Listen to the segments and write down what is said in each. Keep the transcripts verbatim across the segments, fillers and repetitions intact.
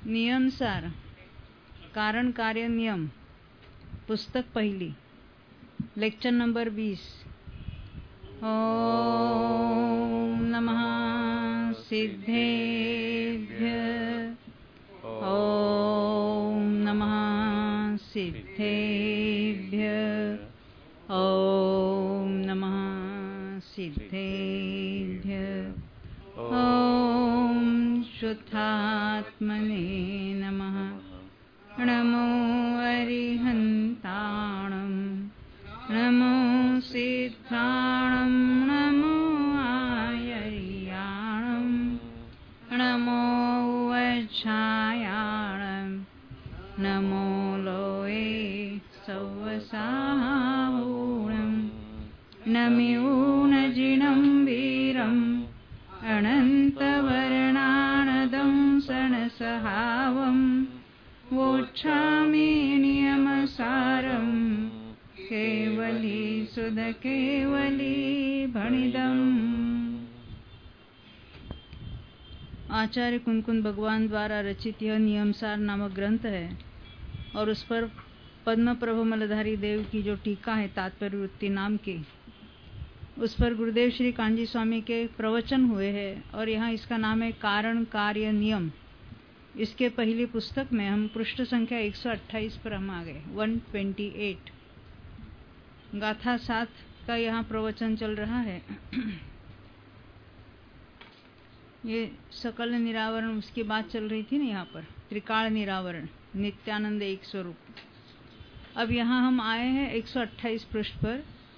नियम सार कारण कार्य नियम पुस्तक पहली लेक्चर नंबर बीस। ओम नमः सिद्धेभ्य ओम नमः सिद्धेभ्य ओम नमः सिद्धेभ्य ओम शुद्धात्मने नमः। नमो अरिहन्ताणं नमो सिद्धाणं नमो आयर्याणं नमो वज्रायाणं नमो लोये सवसाहूणं नम्यूनजिनं वीरम् अनन्तवर्णानदं सणसहावं वोच्छामि नियमसारं केवली सुध केवली भणिदम्। आचार्य कुंकुन भगवान द्वारा रचित यह नियमसार नामक ग्रंथ है और उस पर पद्म प्रभु मलधारी देव की जो टीका है तात्पर्य वृत्ति नाम की, उस पर गुरुदेव श्री कांजी स्वामी के प्रवचन हुए हैं और यहाँ इसका नाम है कारण कार्य नियम। इसके पहली पुस्तक में हम पृष्ठ संख्या एक सौ अट्ठाईस पर हम आ गए, एक सौ अट्ठाईस। गाथा सात का यहाँ प्रवचन चल रहा है। ये सकल निरावरण उसकी बात चल रही थी ना, यहाँ पर त्रिकाल निरावरण नित्यानंद एक स्वरूप। अब यहाँ हम आए हैं एक सौ अट्ठाईस पृष्ठ पर।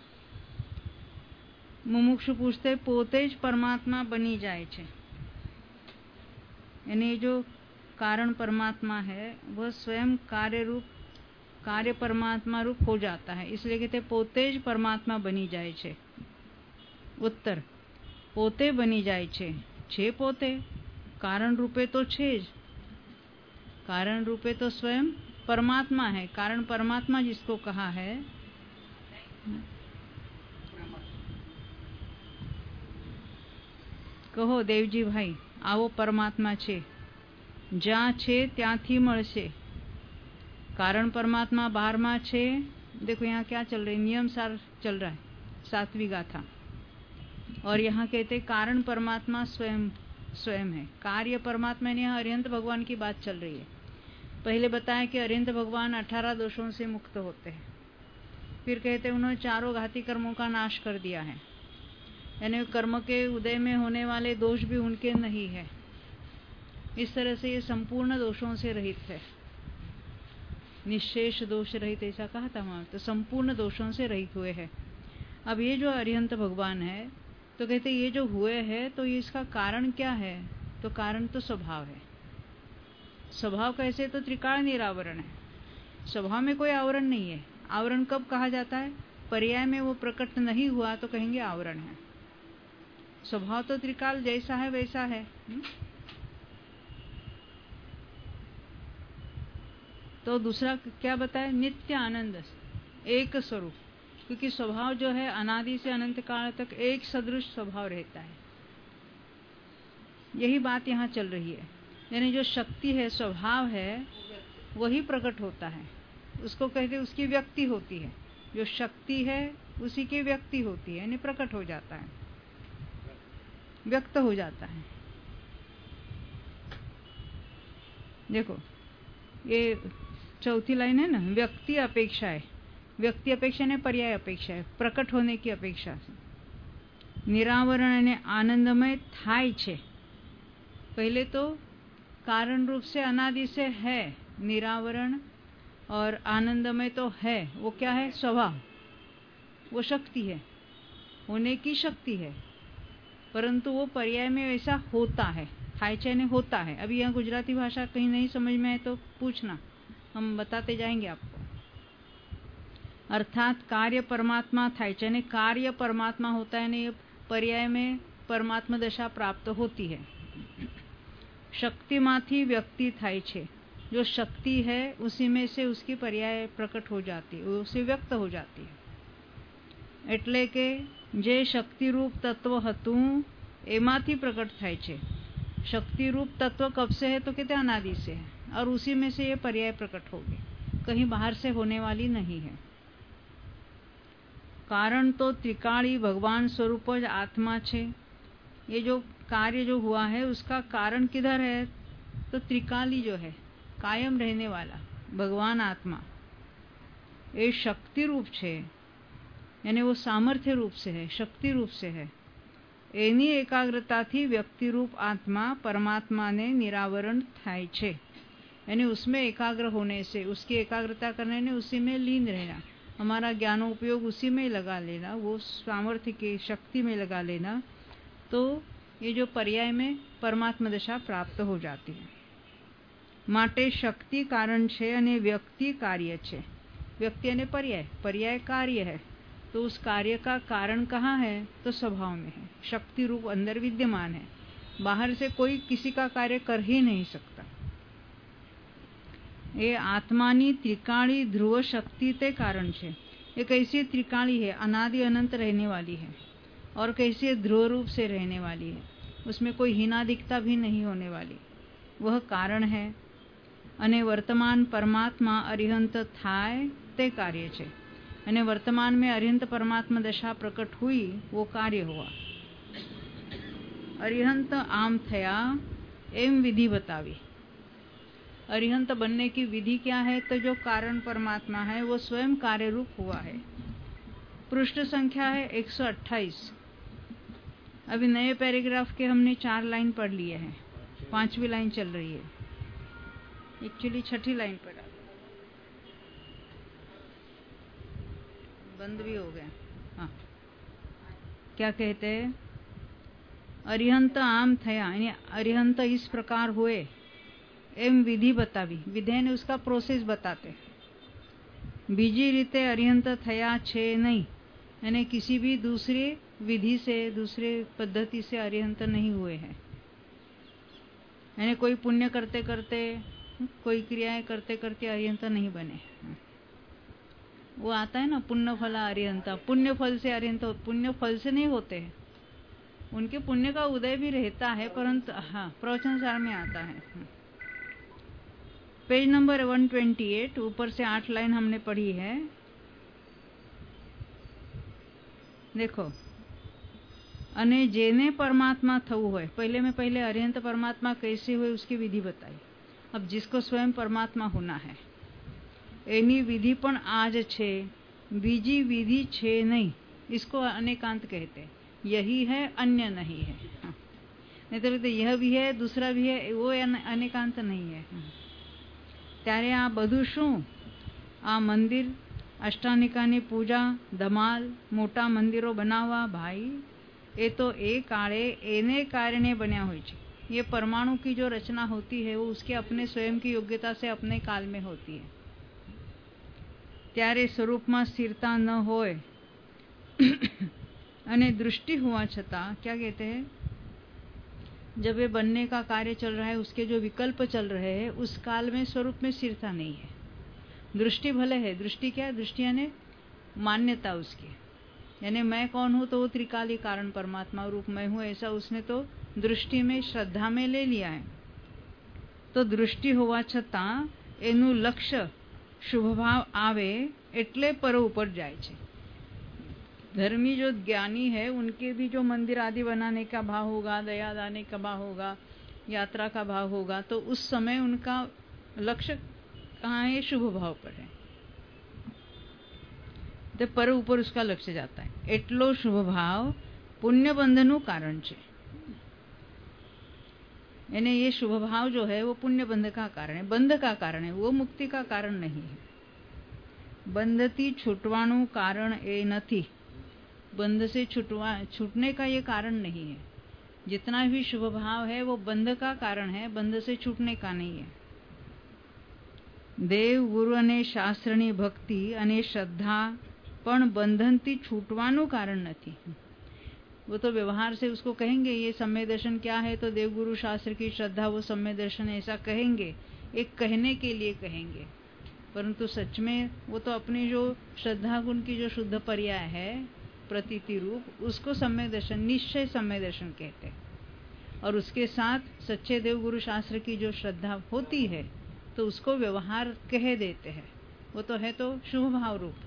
मुमुक्षु पूछते पोते ज परमात्मा बनी जाए छे, यानी जो कारण परमात्मा है वह स्वयं कार्य रूप कार्य परमात्मा रूप हो जाता है, इसलिए कहते पोते ज परमात्मा बनी जाए छे। उत्तर पोते बनी जाए छे, छे पोते कारण रूपे तो छे ज, कारण रूपे तो स्वयं परमात्मा है। कारण परमात्मा जिसको कहा है, કહો દેવજી ભાઈ આવો પરમાત્મા છે, જ્યાં છે ત્યાંથી મળશે। कारण परमात्मा बाहर में छे। देखो यहाँ क्या चल रही, नियम सार चल रहा है, सातवीं गाथा। और यहाँ कहते कारण परमात्मा स्वयं स्वयं है। कार्य परमात्मा ने यहाँ अरिहंत भगवान की बात चल रही है। पहले बताया कि अरिहंत भगवान अठारह दोषों से मुक्त होते हैं। फिर कहते उन्होंने चारों घाती कर्मों का नाश कर दिया है, यानी कर्म के उदय में होने वाले दोष भी उनके नहीं है। इस तरह से ये संपूर्ण दोषों से रहित है, निशेष दोष रहित ऐसा कहा था वहां, तो संपूर्ण दोषों से रहित हुए हैं। अब ये जो अरिहंत भगवान है, तो कहते ये जो हुए हैं तो ये इसका कारण क्या है, तो कारण तो स्वभाव है। स्वभाव कैसे, तो त्रिकाल निरावरण है। स्वभाव में कोई आवरण नहीं है। आवरण कब कहा जाता है, पर्याय में वो प्रकट नहीं हुआ तो कहेंगे आवरण है। स्वभाव तो त्रिकाल जैसा है वैसा है। हुँ? तो दूसरा क्या बताया, नित्य आनंद एक स्वरूप, क्योंकि स्वभाव जो है अनादि से अनंत काल तक एक सदृश स्वभाव रहता है। यही बात यहाँ चल रही है, यानी जो शक्ति है स्वभाव है वही प्रकट होता है, उसको कहते उसकी व्यक्ति होती है। जो शक्ति है उसी की व्यक्ति होती है, यानी प्रकट हो जाता है, व्यक्त हो जाता है। देखो ये चौथी लाइन है ना, व्यक्ति अपेक्षा है। व्यक्ति अपेक्षा ने पर्याय अपेक्षा है, प्रकट होने की अपेक्षा से। निरावरण यानी आनंदमय थाय छे। पहले तो कारण रूप से अनादि से है निरावरण, और आनंदमय तो है, वो क्या है, स्वभाव, वो शक्ति है, होने की शक्ति है, परंतु वो पर्याय में वैसा होता है। थाय छे ने होता है। अभी यहाँ गुजराती भाषा कहीं नहीं समझ में आए तो पूछना, हम बताते जाएंगे आपको। अर्थात कार्य परमात्मा थाय छे ने कार्य परमात्मा होता है, ने पर्याय में परमात्मा दशा प्राप्त होती है। शक्ति माथी व्यक्ति थाय छे, जो शक्ति है उसी में से उसकी पर्याय प्रकट हो जाती है, उसे व्यक्त हो जाती है। એટલે કે જે શક્તિ રૂપ તત્વ હતું એમાંથી પ્રકટ થાય છે। शक्ति रूप तत्व कब से है, तो कहते अनादि से है। और उसी में से ये पर्याय प्रकट होगी, कहीं बाहर से होने वाली नहीं है। कारण तो त्रिकाली भगवान स्वरूप आत्मा छे। ये जो कार्य जो हुआ है उसका कारण किधर है? तो त्रिकाली जो है, कायम रहने वाला भगवान आत्मा, ये शक्ति रूप छे, यानी वो सामर्थ्य रूप से है, शक्ति रूप से है। एनी एकाग्रता थी व्यक्ति रूप आत्मा परमात्मा ने निरावरण थाय छे, यानी उसमें एकाग्र होने से, उसकी एकाग्रता करने ने उसी में लीन रहना, हमारा ज्ञानोपयोग उसी में लगा लेना, वो सामर्थ्य की शक्ति में लगा लेना, तो ये जो पर्याय में परमात्मा दशा प्राप्त हो जाती है। माटे शक्ति कारण छे अने व्यक्ति कार्य छे। व्यक्ति यानी पर्याय, पर्याय कार्य है, तो उस कार्य का कारण कहाँ है? तो स्वभाव में है, शक्ति रूप अंदर विद्यमान है, बाहर से कोई किसी का कार्य कर ही नहीं सकता। ये आत्मानी त्रिकाली ध्रुव शक्ति ते कारण छे। ये कैसी त्रिकाली है? अनादि अनंत रहने वाली है, और कैसे ध्रुव रूप से रहने वाली है, उसमें कोई हीनादिकता भी नहीं होने वाली, वह कारण है। अने वर्तमान परमात्मा अरिहंत थाय ते कार्य छे, अने वर्तमान में अरिहंत परमात्मा दशा प्रकट हुई, वो कार्य हुआ। अरिहंत आम थया एम विधि बतावी। अरिहंत बनने की विधि क्या है? तो जो कारण परमात्मा है वो स्वयं कार्य रूप हुआ है। पृष्ठ संख्या है एक सौ अट्ठाईस। अभी नए पैराग्राफ के हमने चार लाइन पढ़ लिए हैं, पांचवी लाइन चल रही है, एक्चुअली छठी लाइन पर बंद भी हो गया। हाँ, क्या कहते हैं? अरिहंत आम थया, यानी अरिहंत इस प्रकार हुए, एम विधि बतावी, विधि ने उसका प्रोसेस बताते। बीजी रीते अरिहंत थया छे नहीं, यानी किसी भी दूसरी विधि से, दूसरे पद्धति से अरिहंत नहीं हुए हैं, यानी कोई पुण्य करते करते, कोई क्रियाएं करते करते अरिहंत नहीं बने। वो आता है ना पुण्य फला अरिहंता, पुण्य फल से अरिहंत, पुण्य फल से नहीं होते हैं, उनके पुण्य का उदय भी रहता है, परंतु हाँ प्रवचन सार में आता है। पेज नंबर एक सौ अट्ठाईस, ऊपर से आठ लाइन हमने पढ़ी है, देखो। अने जेने परमात्मा थवु होय, पहले में पहले अरिहंत परमात्मा कैसे हुए उसकी विधि बताई। अब जिसको स्वयं परमात्मा होना है, एनी विधि पण आज छे, बीजी विधि छे नहीं, इसको अनेकांत कहते हैं। यही है, अन्य नहीं है। हाँ। नहीं तो यह भी है, दूसरा भी है, वो अनेकांत नहीं है। हाँ। त्यारे आ बधु शू? आ मंदिर, अष्टानिकानी पूजा, धमाल, मोटा मंदिरो बनावा, भाई ये तो एक काले एने कारणे बन्या होय छे। ये परमाणु की जो रचना होती है वो उसके अपने स्वयं की योग्यता से अपने काल में होती है। त्यारे स्वरूप में स्थिरता न होय अने दृष्टि हुआ छता, क्या कहते हैं, जब ये बनने का कार्य चल रहा है, उसके जो विकल्प चल रहे हैं, उस काल में स्वरूप में स्थिरता नहीं है। दृष्टि भले है, दृष्टि क्या है? दृष्टि यानी मान्यता उसकी, यानी मैं कौन हूँ, तो वो त्रिकाली कारण परमात्मा रूप मैं हूँ, ऐसा उसने तो दृष्टि में, श्रद्धा में ले लिया है। तो दृष्टि होवा छता एनु लक्ष्य शुभ भाव आवे एटले पर ऊपर जाए छे। धर्मी जो ज्ञानी है उनके भी जो मंदिर आदि बनाने का भाव होगा, दया दाने का भाव होगा, यात्रा का भाव होगा, तो उस समय उनका लक्ष्य कहाँ है? शुभ भाव पर है, तो पर ऊपर उसका लक्ष्य जाता है। एटलो शुभ भाव पुण्य बंधनु कारण छे, यानी ये शुभ भाव जो है वो पुण्य बंध का कारण है, बंध का कारण है, वो मुक्ति का कारण नहीं है। बंधती छूटवानु कारण ए नथी, बंध से छुटवा छूटने का ये कारण नहीं है। जितना भी शुभ भाव है वो बंध का कारण है, बंध से छूटने का नहीं है। देव गुरु अने शास्त्रनी भक्ति अने श्रद्धा पण बंधनती छूटवानु कारण नहीं। वो तो व्यवहार से उसको कहेंगे ये सम्य दर्शन क्या है, तो देव गुरु शास्त्र की श्रद्धा वो सम्य दर्शन ऐसा कहेंगे, एक कहने के लिए कहेंगे, परंतु सच में वो तो अपनी जो श्रद्धा गुण की जो शुद्ध पर्याय है, प्रतीति रूप, उसको सम्य दर्शन, निश्चय सम्य दर्शन कहते हैं। और उसके साथ सच्चे देव गुरु शास्त्र की जो श्रद्धा होती है तो उसको व्यवहार कह देते हैं, वो तो है तो शुभ भाव रूप।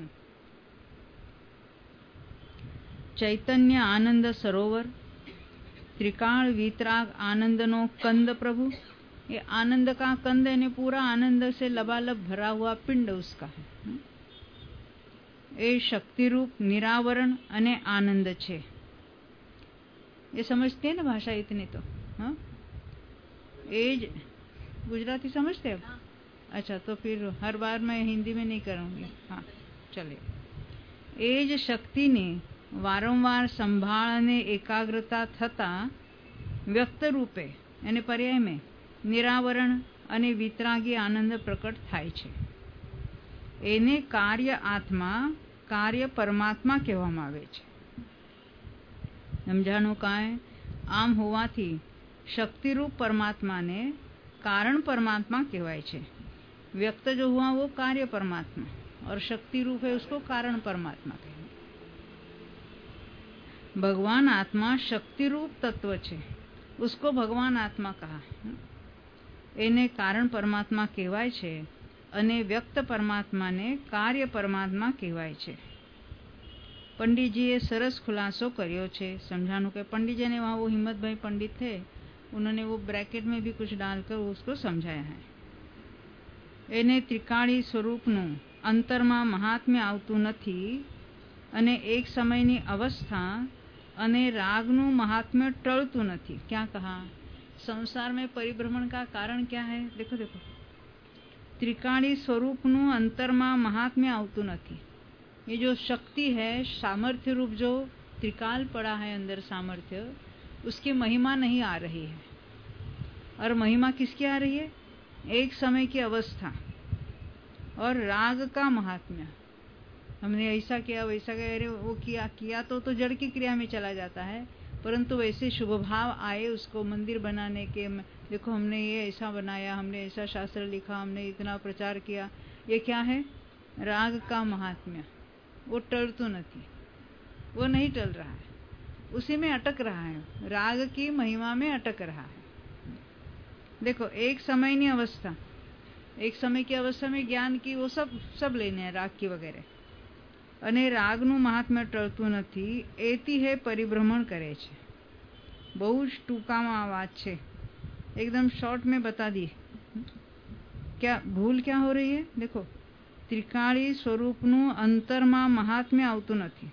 चैतन्य आनंद सरोवर, त्रिकाल वीतराग आनंदनो कंद प्रभु, ये आनंद का कंद यानी पूरा आनंद से लबालब भरा हुआ पिंड उसका है। ये शक्ति रूप निरावरण अने आनंद छे। ये समझते हैं ना भाषा इतनी तो? हाँ, एज गुजराती समझते हो? अच्छा, तो फिर हर बार मैं हिंदी में नहीं करूँगी। हाँ चलिए। एज शक्ति ने वारंवार संभाळ અને એકાગ્રતા થતા વ્યક્ત રૂપે અને પર્યાયમાં નિરાવરણ અને વિતરાગી આનંદ પ્રકટ થાય છે। એને કાર્ય આત્મા, કાર્ય પરમાત્મા કહેવામાં આવે છે। સમજાણું કાંઈ? આમ હોવાથી શક્તિરૂપ પરમાત્માને कारण परमात्मा कहवाय छे। व्यक्त जो हुआ वो कार्य परमात्मा और शक्ति रूप है उसको कारण परमात्मा कहवाय। भगवान आत्मा शक्ति रूप तत्व छे, उसको भगवान आत्मा कहा। एने कारण परमात्मा कहवाय छे अने व्यक्त परमात्मा ने कार्य परमात्मा कहवाय छे। पंडित जी ए सरस खुलासो कर्यो छे। समझानु के पंडित जी ने वहाँ वो हिम्मत भाई पंडित थे, उन्होंने वो ब्रैकेट में भी कुछ डालकर उसको समझाया है। एने त्रिकाળી સ્વરૂપનું અંતરમાં મહાત્મ્ય આવતું નથી અને એક સમયની અવસ્થા અને રાગનું મહાત્મ્ય ટળતું નથી। क्या कहा? संसार में परिभ्रमण का कारण क्या है? देखो देखो, त्रिकाળી स्वरूपનું અંતરમાં મહાત્મ્ય આવતું નથી। ये जो शक्ति है, सामर्थ्य रूप जो त्रिकाल पड़ा है अंदर सामर्थ्य, उसकी महिमा नहीं आ रही है। और महिमा किसकी आ रही है? एक समय की अवस्था और राग का महात्म्य। हमने ऐसा किया वैसा किया, अरे वो किया किया तो तो जड़ की क्रिया में चला जाता है, परंतु वैसे शुभ भाव आए उसको मंदिर बनाने के, देखो हमने ये ऐसा बनाया, हमने ऐसा शास्त्र लिखा, हमने इतना प्रचार किया, ये क्या है? राग का महात्म्य। वो टलतो नहीं, वो नहीं टल रहा है, उसी में अटक रहा है, राग की महिमा में अटक रहा है। देखो एक समय की अवस्था, एक समय की अवस्था में ज्ञान की वो सब सब लेने हैं, राग की वगैरह, अने रागनु महात्म्य टळतुं नथी, एती है परिभ्रमण करे छे। बहु ज टूकामां आ वात छे, एकदम शॉर्ट में बता दी। क्या भूल क्या हो रही है? देखो, त्रिकाળી स्वरूपनु अंतरमा महात्म्य आवतुं नथी।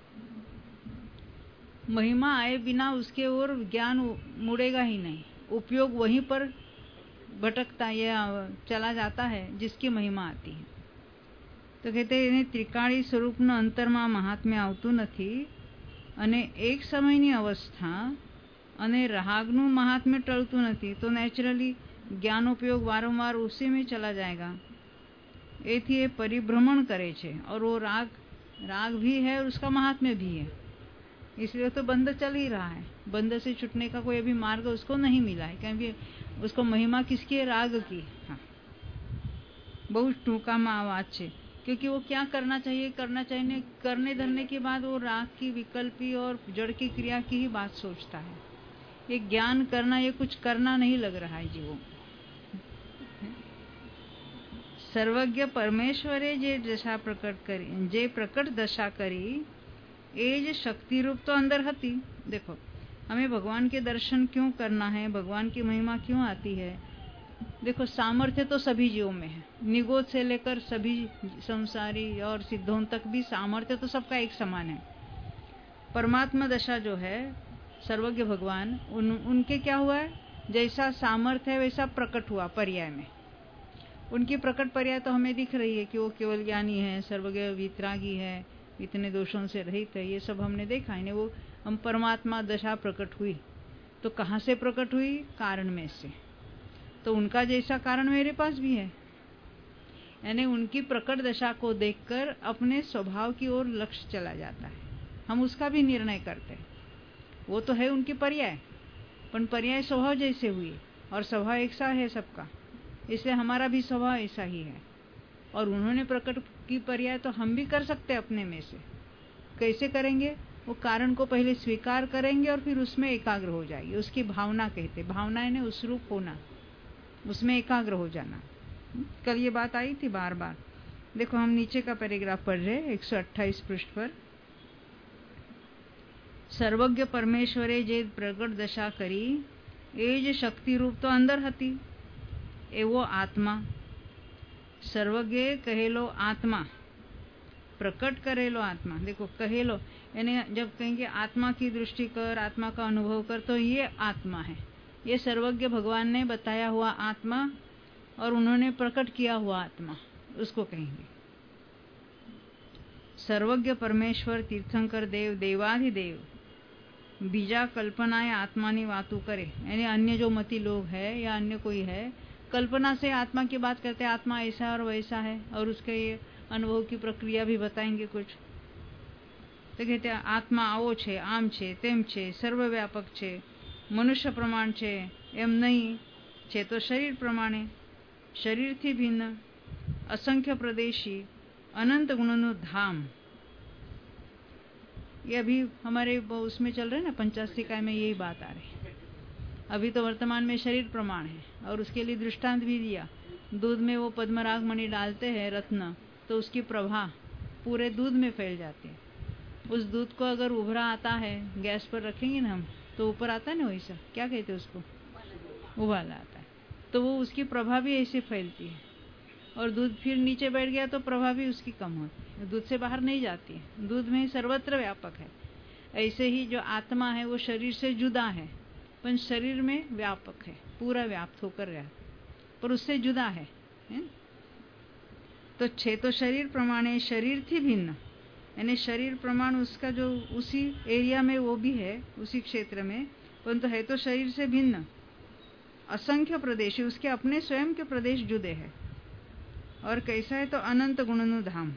महिमा आए बिना उसके ओर ज्ञान मुड़ेगा ही नहीं, उपयोग वहीं पर भटकता या चला जाता है जिसकी महिमा आती है। तो कहते हैं त्रिकाળી स्वरूपનું અંતરમાં મહાત્મ્ય આવતું નથી અને એક સમયની અવસ્થા અને રાગનું મહાત્મ્ય ટળતું નથી, तो नेचुरली ज्ञानोपयोग वारंवार उसी में चला जाएगा। एथी ये परिभ्रमण करे छे और वो राग राग भी है और उसका महात्म्य भी है, इसलिए तो बंध चल ही रहा है। बंध से छूटने का कोई अभी मार्ग उसको नहीं मिला है, क्योंकि उसको महिमा किसकी है? राग की। हाँ, बहुत टूका में आवाज है, क्योंकि वो क्या करना चाहिए करना चाहिए करने धरने के बाद वो राग की विकल्पी और जड़ की क्रिया की ही बात सोचता है। ये ज्ञान करना, ये कुछ करना नहीं लग रहा है जीवों। सर्वज्ञ परमेश्वरे जे दशा प्रकट करी, जे प्रकट दशा करी, एज शक्ति रूप तो अंदर हती। देखो, हमें भगवान के दर्शन क्यों करना है, भगवान की महिमा क्यों आती है? देखो, सामर्थ्य तो सभी जीवों में है, निगोद से लेकर सभी संसारी और सिद्धों तक भी सामर्थ्य तो सबका एक समान है। परमात्मा दशा जो है, सर्वज्ञ भगवान, उन उनके क्या हुआ है? जैसा सामर्थ्य है वैसा प्रकट हुआ पर्याय में। उनकी प्रकट पर्याय तो हमें दिख रही है कि वो केवल ज्ञानी है, सर्वज्ञ वितरागी है, इतने दोषों से रहित है, ये सब हमने देखा है। वो हम परमात्मा दशा प्रकट हुई तो कहाँ से प्रकट हुई? कारण में से। तो उनका जैसा कारण मेरे पास भी है, यानी उनकी प्रकट दशा को देखकर अपने स्वभाव की ओर लक्ष्य चला जाता है, हम उसका भी निर्णय करते हैं। वो तो है उनकी पर्याय, पर पर्याय स्वभाव जैसे हुई और स्वभाव एक सा है सबका, इसलिए हमारा भी स्वभाव ऐसा ही है। और उन्होंने प्रकट की पर्याय तो हम भी कर सकते हैं अपने में से। कैसे करेंगे? वो कारण को पहले स्वीकार करेंगे और फिर उसमें एकाग्र हो जाएगी, उसकी भावना कहते। भावना ने उस रूप होना, उसमें एकाग्र हो जाना। कल ये बात आई थी बार बार। देखो हम नीचे का पैराग्राफ पढ़ रहे हैं एक सौ अट्ठाईस पृष्ठ पर। सर्वज्ञ परमेश्वरे जे प्रगट दशा करी ए जे शक्ति रूप तो अंदर हती एवो आत्मा। सर्वज्ञ कहेलो आत्मा, प्रकट करेलो आत्मा। देखो कहेलो यानी जब कहेंगे आत्मा की दृष्टि कर, आत्मा का अनुभव कर, तो ये आत्मा है, ये सर्वज्ञ भगवान ने बताया हुआ आत्मा और उन्होंने प्रकट किया हुआ आत्मा, उसको कहेंगे। सर्वज्ञ परमेश्वर तीर्थंकर देव देवाधिदेव बीजा कल्पनाएं आत्मानी वातु करे, यानी अन्य जो मती लोग है या अन्य कोई है कल्पना से आत्मा की बात करते हैं, आत्मा ऐसा और वैसा है और उसके ये अनुभव की प्रक्रिया भी बताएंगे कुछ। तो कहते हैं आत्मा आवो छे, आम छे, तेम छे, सर्वव्यापक छे, मनुष्य प्रमाण छे एम नहीं छे तो शरीर प्रमाणे, शरीर थी भिन्न, असंख्य प्रदेशी, अनंत गुणों धाम। ये अभी हमारे उसमें चल रहे हैं ना पंचासी काय में यही बात आ रही है। अभी तो वर्तमान में शरीर प्रमाण है और उसके लिए दृष्टांत भी दिया। दूध में वो पद्मराग मणि डालते हैं रत्न, तो उसकी प्रभा पूरे दूध में फैल जाती है। उस दूध को अगर उभरा आता है गैस पर रखेंगे ना हम, तो ऊपर आता है ना वैसा, क्या कहते हैं उसको, उबाला आता है, तो वो उसकी प्रभा भी ऐसे फैलती है। और दूध फिर नीचे बैठ गया तो प्रभा भी उसकी कम होती है, दूध से बाहर नहीं जाती है, दूध में सर्वत्र व्यापक है। ऐसे ही जो आत्मा है वो शरीर से जुदा है, पर शरीर में व्यापक है, पूरा व्याप्त होकर रहा, पर उससे जुदा है, है? तो छे तो शरीर प्रमाणे, शरीर थी भिन्न, यानी शरीर प्रमाण उसका जो उसी एरिया में वो भी है, उसी क्षेत्र में, परंतु है तो शरीर से भिन्न। असंख्य प्रदेश, उसके अपने स्वयं के प्रदेश जुदे हैं। और कैसा है तो अनंत गुणनु धाम।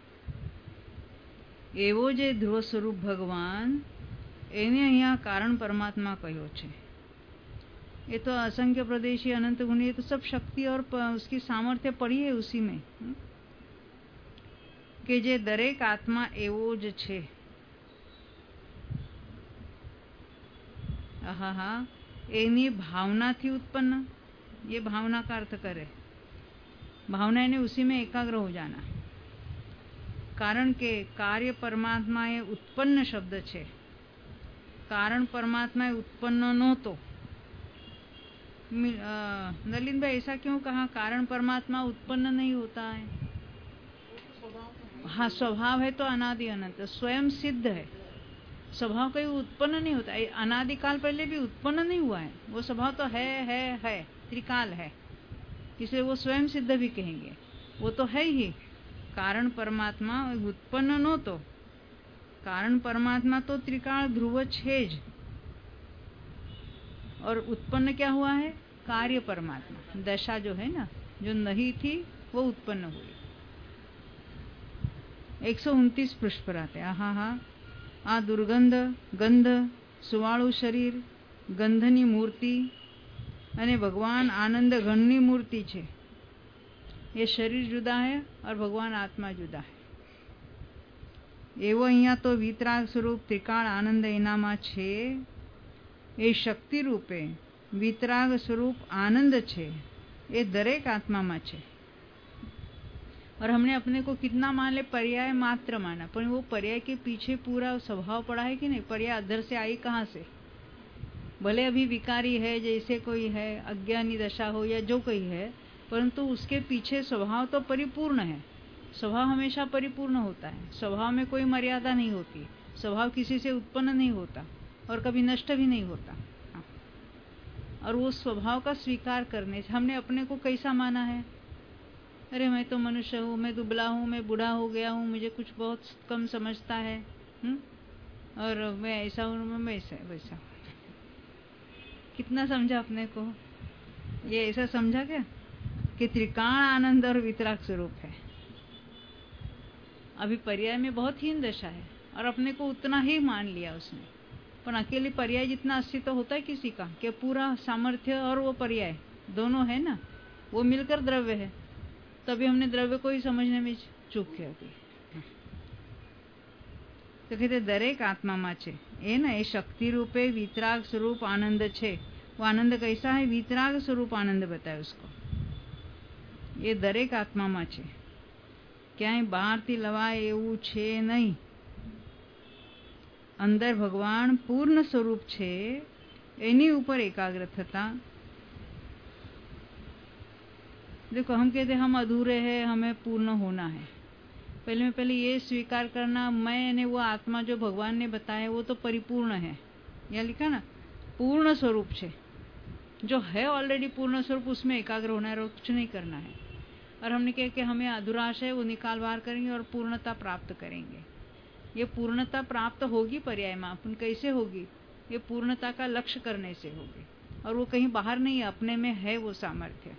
एवो जे ध्रुव स्वरूप भगवान એને અહીંયા कारण परमात्मा कहो छे। ये तो असंख्य प्रदेशी अनंत गुण, ये तो सब शक्ति और उसकी सामर्थ्य पड़ी है उसी में कि जे दरेक आत्मा एवो ज छे। आहा हा एनी भावना थी उत्पन्न, ये भावना का अर्थ करे, भावना ने उसी में एकाग्र हो जाना। कारण के कार्य परमात्मा ये उत्पन्न शब्द छे, कारण परमात्मा उत्पन्न नहोतो। नलिन भाई ऐसा क्यों कहा, कारण परमात्मा उत्पन्न नहीं होता है? हाँ, स्वभाव है तो अनादि अनंत, स्वयं सिद्ध है, स्वभाव कहीं उत्पन्न नहीं होता। अनादिकाल पहले भी उत्पन्न नहीं हुआ है, वो स्वभाव तो है है है त्रिकाल है, इसलिए वो स्वयं सिद्ध भी कहेंगे, वो तो है ही। कारण परमात्मा उत्पन्न नो तो, कारण परमात्मा तो त्रिकाल ध्रुव छेज, और उत्पन्न क्या हुआ है? कार्य परमात्मा। दशा जो है ना, जो नहीं थी वो उत्पन्न हुई। एक सौ उनतीस पृष्ठ पर आते हैं। हाँ हाँ आ दुर्गंध गंध सुवाळु शरीर गंधनी मूर्ति अने भगवान आनंद घननी मूर्ति छे। ये शरीर जुदा है और भगवान आत्मा जुदा है। एवो अहींया तो वितराग स्वरूप त्रिकाल आनंद एनामा छे, ए शक्ति रूपे वितराग स्वरूप आनंद छे, ये दरेक आत्मा में छे। और हमने अपने को कितना मान ले, पर्याय मात्र माना, पर वो पर्याय के पीछे पूरा स्वभाव पड़ा है कि नहीं? पर्याय अधर से आई कहाँ से? भले अभी विकारी है, जैसे कोई है, अज्ञानी दशा हो या जो कोई है, परंतु उसके पीछे स्वभाव तो परिपूर्ण है। स्वभाव हमेशा परिपूर्ण होता है, स्वभाव में कोई मर्यादा नहीं होती, स्वभाव किसी से उत्पन्न नहीं होता और कभी नष्ट भी नहीं होता। और वो स्वभाव का स्वीकार करने से हमने अपने को कैसा माना है? अरे मैं तो मनुष्य हूँ, मैं दुबला हूँ, मैं बूढ़ा हो गया हूँ, मुझे कुछ बहुत कम समझता है, हुँ? और मैं ऐसा हूँ, मैं वैसा वैसा। कितना समझा अपने को? ये ऐसा समझा क्या कि त्रिकाण आनंद और वितराग स्वरूप है। अभी पर्याय में बहुत हीन दशा है और अपने को उतना ही मान लिया उसने। पर अकेले पर्याय जितना अस्तित्व तो होता है किसी का, कि पूरा सामर्थ्य और वो पर्याय दोनों है ना, वो मिलकर द्रव्य है, तभी हमने द्रव्य को ही समझने में चूक किया। तो कहते दरेक आत्मा में छे, ए न ए शक्ति रूपे वितराग स्वरूप आनंद छे, वो आनंद कैसा है? वीतराग स्वरूप आनंद बताए उसको। ये દરેક આત્મામાં છે, ક્યાંય બહારથી લવાય એવું છે નહીં। અંદર ભગવાન પૂર્ણ સ્વરૂપ છે, એની ઉપર એકાગ્ર થતા। देखो हम कहते हम अधूरे हैं, हमें पूर्ण होना है। पहले में पहले ये स्वीकार करना, मैं ने वो आत्मा जो भगवान ने बताया वो तो परिपूर्ण है। यहाँ लिखा ना पूर्ण स्वरूप है, जो है ऑलरेडी पूर्ण स्वरूप, उसमें एकाग्र होना है और कुछ नहीं करना है। और हमने कहा कि हमें अधूराश है, वो निकाल बाहर करेंगे और पूर्णता प्राप्त करेंगे। ये पूर्णता प्राप्त होगी पर्याय में, अपन कैसे होगी? ये पूर्णता का लक्ष्य करने से होगी, और वो कहीं बाहर नहीं, अपने में है वो सामर्थ्य।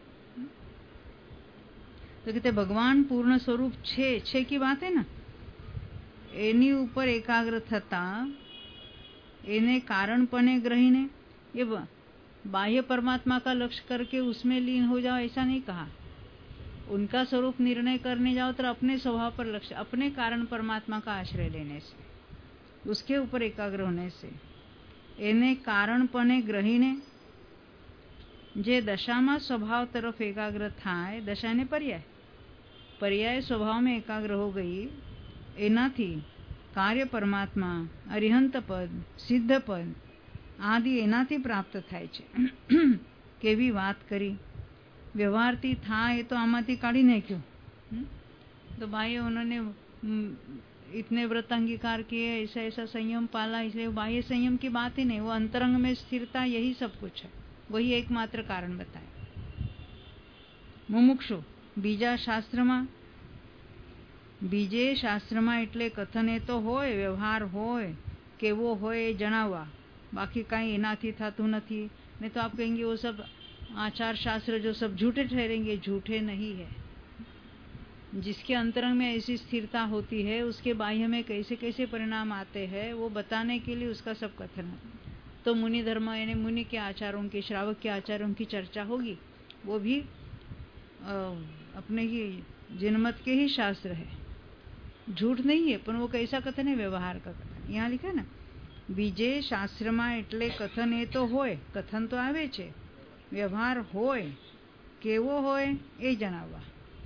तो कहते भगवान पूर्ण स्वरूप छे, छे की बात है ना, एनी ऊपर एकाग्र थता एने कारणपणे ग्रहीने, ये बाह्य परमात्मा का लक्ष्य करके उसमें लीन हो जाओ ऐसा नहीं कहा। उनका स्वरूप निर्णय करने जाओ तो अपने स्वभाव पर लक्ष्य, अपने कारण परमात्मा का आश्रय लेने से, उसके ऊपर एकाग्र होने से। एने कारणपणे ग्रहीने, जे दशाમાં स्वभाव तरफ एकाग्र थाय, दशा ने पर्याय, पर्याय स्वभाव में एकाग्र हो गई, एनाथी कार्य परमात्मा, अरिहंत पद, सिद्ध पद आदि एनाथी प्राप्त थाय छे। केवी बात करी, व्यवहारती था ये तो आमाथी काढ़ी नाख्यो। तो भाई उन्होंने इतने व्रत अंगीकार किए, ऐसा ऐसा संयम पाला, इसलिए बाह्य संयम की बात ही नहीं, वो अंतरंग में स्थिरता, यही सब कुछ है, वही एकमात्र कारण बताया। मुमुक्षु बीजा शास्त्रमा, बीजे शास्त्रमा એટલે કથન એ તો હોય, વ્યવહાર હોય, કેવો હોય એ જણાવવા, बाकी कहीं एनाथी थातुं નથી। नहीं तो आप कहेंगे वो सब आचार शास्त्र जो सब झूठे ठहरेंगे, झूठे नहीं है। जिसके अंतरंग में ऐसी स्थिरता होती है, उसके बाह्य में कैसे कैसे परिणाम आते हैं, वो बताने के लिए उसका सब कथन है। तो मुनि धर्म यानी मुनि के आचारों की, श्रावक के आचारों की चर्चा होगी, वो भी आ, अपने ही जिनमत के ही शास्त्र है, झूठ नहीं है, पर वो कैसा कथन है? व्यवहार का कथन। यहाँ लिखा ना बीजे शास्त्रमा એટલે કથન એ તો હોય, કથન તો આવે છે, વ્યવહાર હોય, કેવો હોય એ જણાવવા,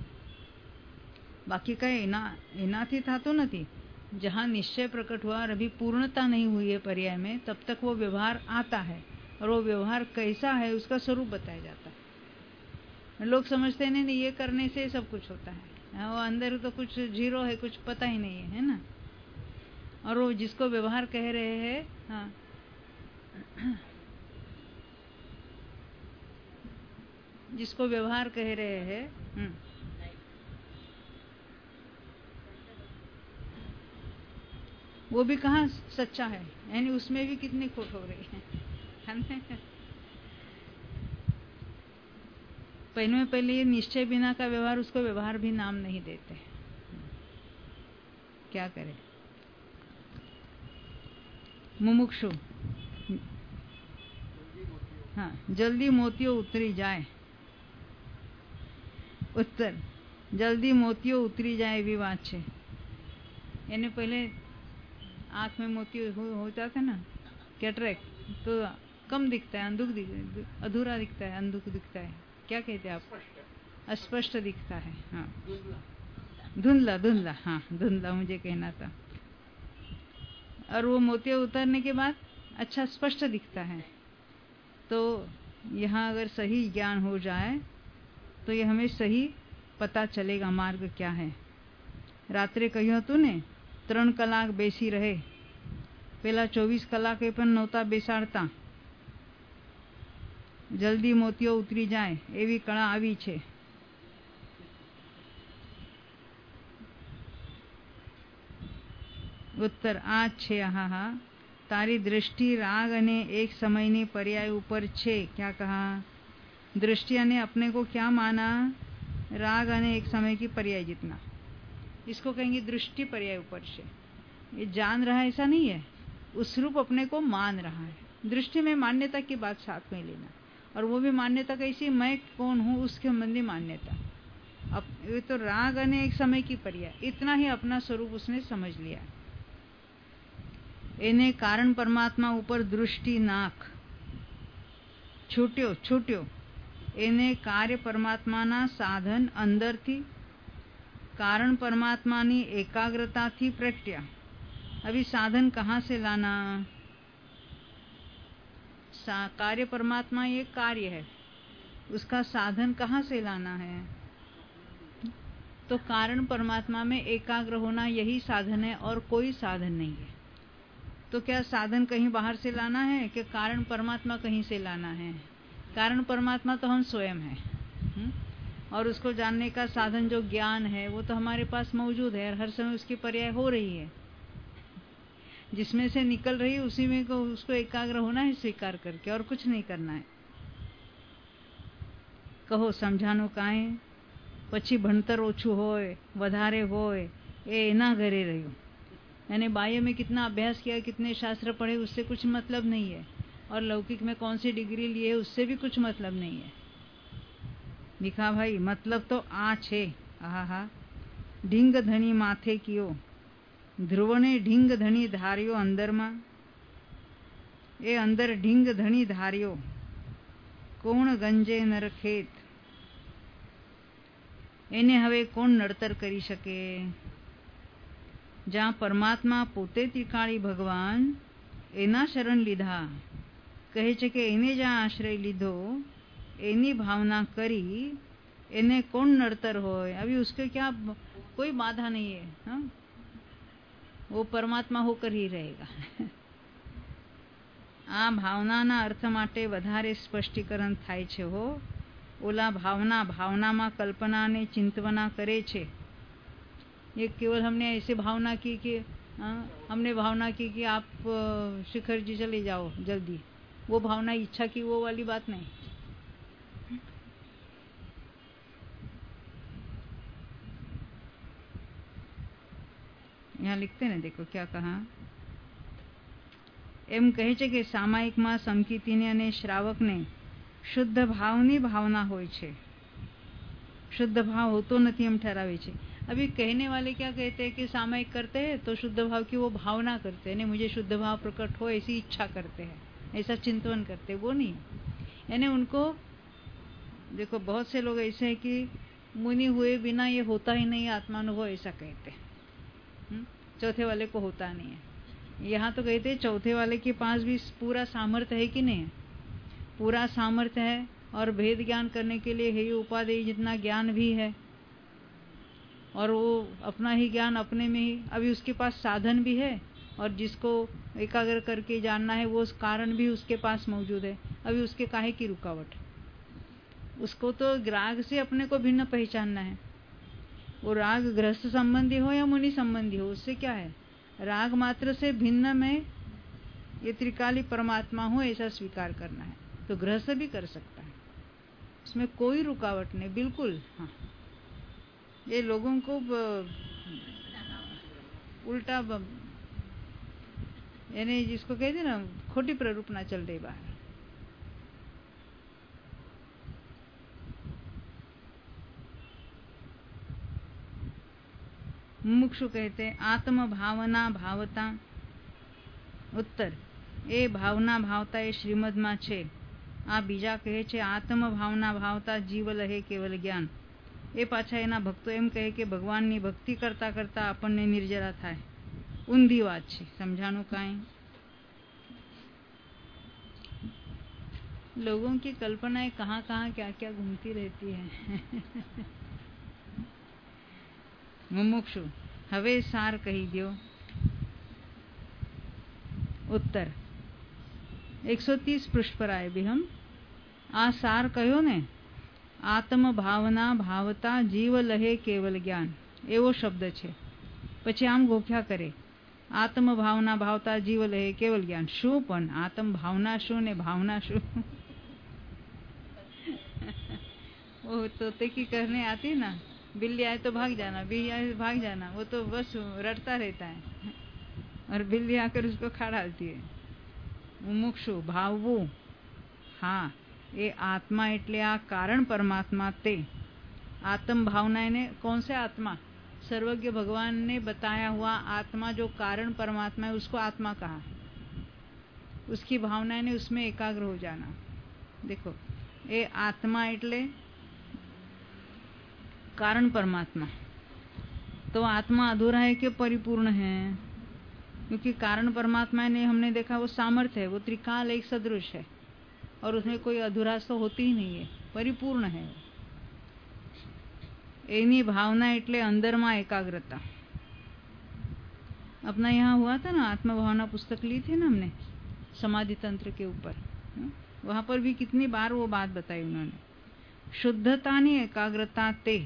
बाकी कहीं एना एनाथी थातो नहीं। जहाँ निश्चय प्रकट हुआ और अभी पूर्णता नहीं हुई है पर्याय में, तब तक वो व्यवहार आता है, और वो व्यवहार कैसा है उसका स्वरूप बताया जाता है। लोग समझते नहीं, नहीं ये करने से सब कुछ होता है, वो अंदर तो कुछ जीरो है, कुछ पता ही नहीं है, है ना। और वो जिसको व्यवहार कह रहे हैं, हाँ जिसको व्यवहार कह रहे हैं, वो भी कहाँ सच्चा है, यानी उसमें भी कितनी खोट हो रही है। पहले में पहले ये निश्चय बिना का व्यवहार, उसको व्यवहार भी नाम नहीं देते, क्या करें। मुमुक्षु, हाँ जल्दी मोतियों उतरी जाए, उत्तर जल्दी मोतियों उतरी जाए एवी बात छे। यानी पहले आँख में मोतियों हो, होता था ना, कैटरेक्ट, तो कम दिखता है, अंधुक दिख, अधूरा दिखता है, अंधुक दिखता है, क्या कहते हैं आप? अस्पष्ट दिखता है, हाँ धुंधला, धुंधला, हाँ धुंधला मुझे कहना था। और वो मोतियाँ उतरने के बाद अच्छा स्पष्ट दिखता है। तो यहाँ अगर सही ज्ञान हो जाए तो ये हमें सही पता चलेगा मार्ग क्या है। रात्रे કહ્યું હતું ને ત્રણ કલાક બેસી રહે, પેલા ચોવીસ કલાકે પણ નહોતા બેસાડતા, જલ્દી મોતિયો ઉતરી જાય એવી કળા આવી છે। उत्तर आ छे, हा हा तारी दृष्टि राग अने एक समयनी पर्याय ऊपर छे। क्या कहा? दृष्टि अने अपने को क्या माना? राग अने एक समय की पर्याय जितना, इसको कहेंगे दृष्टि पर्याय ऊपर छे। ये जान रहा है ऐसा नहीं है, उस रूप अपने को मान रहा है। दृष्टि में मान्यता की बात साथ में लेना, और वो भी मान्यता कैसी? मैं कौन हूँ उसके संबंधी मान्यता। अब ये तो राग अने एक समय की पर्याय, इतना ही अपना स्वरूप उसने समझ लिया। एने कारण परमात्मा ऊपर दृष्टि नाख, છૂટ્યો છૂટ્યો એને કાર્ય પરમાત્માના સાધન અંદરથી कारण परमात्मा ની एकाग्रताથી प्रगट्या। अभी साधन कहाँ से लाना? कार्य परमात्मा ये कार्य है, उसका साधन कहाँ से लाना है? तो कारण परमात्मा में एकाग्र होना यही साधन है और कोई साधन नहीं है। तो क्या साधन कहीं बाहर से लाना है कि कारण परमात्मा कहीं से लाना है? कारण परमात्मा तो हम स्वयं हैं, और उसको जानने का साधन जो ज्ञान है वो तो हमारे पास मौजूद है और हर समय उसकी पर्याय हो रही है। जिसमें से निकल रही है उसी में को उसको एकाग्र होना है स्वीकार करके, और कुछ नहीं करना है। कहो समझानो काए પછી ભણતર ઓછું હોય વધારે હોય એ એના ઘરે રહ્યું। यानी बाह्य में कितना अभ्यास किया, कितने शास्त्र पढ़े, उससे कुछ मतलब नहीं है, और लौकिक में कौन सी डिग्री लिए उससे भी कुछ मतलब नहीं है। दिखा भाई, मतलब तो आ छे। आहा, ढींग धनी माथे कियो ध्रुवने ढींग धनी धारियो अंदर में, ए अंदर ढींग धनी धारियो कोण गंजे नर खेत, એને હવે કોણ નડતર કરી શકે? જ્યાં પરમાત્મા પોતે ત્રિકાળી ભગવાન એના શરણ લીધા, કહે છે કે એને જ્યાં આશ્રય લીધો એની भावना करी, એને કોણ નડતર હોય? अभी उसके क्या कोई बाधा नहीं है, हा? वो परमात्मा होकर ही रहेगा। आ भावनाना अर्थ माटे વધારે સ્પષ્ટીકરણ થાય છે હો। ओला भावना भावनाમાં कल्पना ने चिंतवना करे छे। ये केवल हमने ऐसे भावना की कि आ, हमने भावना की कि आप शिखर जी चले जाओ जल्दी, वो भावना इच्छा की वो वाली बात नहीं। यहाँ लिखते ना, देखो क्या कहा। एम कहे छे कि सामायिक में समकीतीने अने श्रावकने शुद्ध भावनी भावना होय छे, शुद्ध भाव होतो नहीं हम ठहरावे छे। अभी कहने वाले क्या कहते हैं कि सामायिक करते हैं तो शुद्ध भाव की वो भावना करते हैं, मुझे शुद्ध भाव प्रकट हो ऐसी इच्छा करते हैं, ऐसा चिंतन करते हैं, वो नहीं। यानी उनको देखो, बहुत से लोग ऐसे हैं कि मुनि हुए बिना ये होता ही नहीं आत्मानुभव, ऐसा कहते हैं। चौथे वाले को होता नहीं है। यहाँ तो कहते हैं चौथे वाले के पास भी पूरा सामर्थ्य है कि नहीं? पूरा सामर्थ्य है, और भेद ज्ञान करने के लिए हे उपादेय जितना ज्ञान भी है, और वो अपना ही ज्ञान अपने में ही, अभी उसके पास साधन भी है, और जिसको एकाग्र करके जानना है वो कारण भी उसके पास मौजूद है। अभी उसके काहे की रुकावट? उसको तो राग से अपने को भिन्न पहचानना है। वो राग गृहस्थ संबंधी हो या मुनि संबंधी हो, उससे क्या है? राग मात्र से भिन्न में ये त्रिकाली परमात्मा हो ऐसा स्वीकार करना है, तो गृहस्थ भी कर सकता है, उसमें कोई रुकावट नहीं, बिल्कुल। हाँ, ये लोगों को उल्टा यानी जिसको कहते ना खोटी प्ररूपना चल रही बाहर। मुमुक्षु कहते हैं आत्म भावना भावता। उत्तर, ए भावना भावता ए श्रीमद में छे। आ बीजा कहे छे आत्म भावना भावता जीव लहे केवल ज्ञान। ए पाछा एना भक्तो एम कहे कि भगवाननी भक्ति करता करता आपने निर्जरा थाय। ऊंधी वात छे, समझाणु काई? लोगों की कल्पनाएं कहाँ कहाँ क्या क्या घूमती रहती है। मुमुक्षु, हवे सार कही दियो। उत्तर, एक सौ तीस पृष्ठ पर आए भी हम। आ सार कहो ने, आत्म भावना भावता जीव लहे केवल ज्ञान, एवो शब्द छे। पछी आम गोख्या करे, आत्म भावना भावता जीव लहे केवल ज्ञान। शू पण आत्म भावना शू ने भावना शू? वो तोते की करने आती ना, बिल्ली आए तो भाग जाना, बिल्ली आए तो भाग जाना, वो तो बस रटता रहता है, और बिल्ली आकर उसको खा डालती है। मुमुक्षु भाववू, हाँ, ये आत्मा एटले आ कारण परमात्मा ते। आत्म भावना ने कौन से आत्मा? सर्वज्ञ भगवान ने बताया हुआ आत्मा जो कारण परमात्मा है उसको आत्मा कहा। उसकी भावना ने उसमें एकाग्र हो जाना। देखो એ આત્મા એટલે कारण परमात्मा। तो आत्मा अधूरा है कि परिपूर्ण है? क्योंकि कारण परमात्मा ने हमने देखा वो सामर्थ्य है, वो त्रिकाल एक सदृश है और उसमें कोई अधूरा तो होती ही नहीं है, परिपूर्ण है। एनी भावना એટલે अंदर में एकाग्रता। अपना यहाँ हुआ था ना, आत्म भावना पुस्तक ली थी ना हमने समाधि तंत्र के ऊपर, वहां पर भी कितनी बार वो बात बताई उन्होंने। शुद्धतानी एकाग्रता ते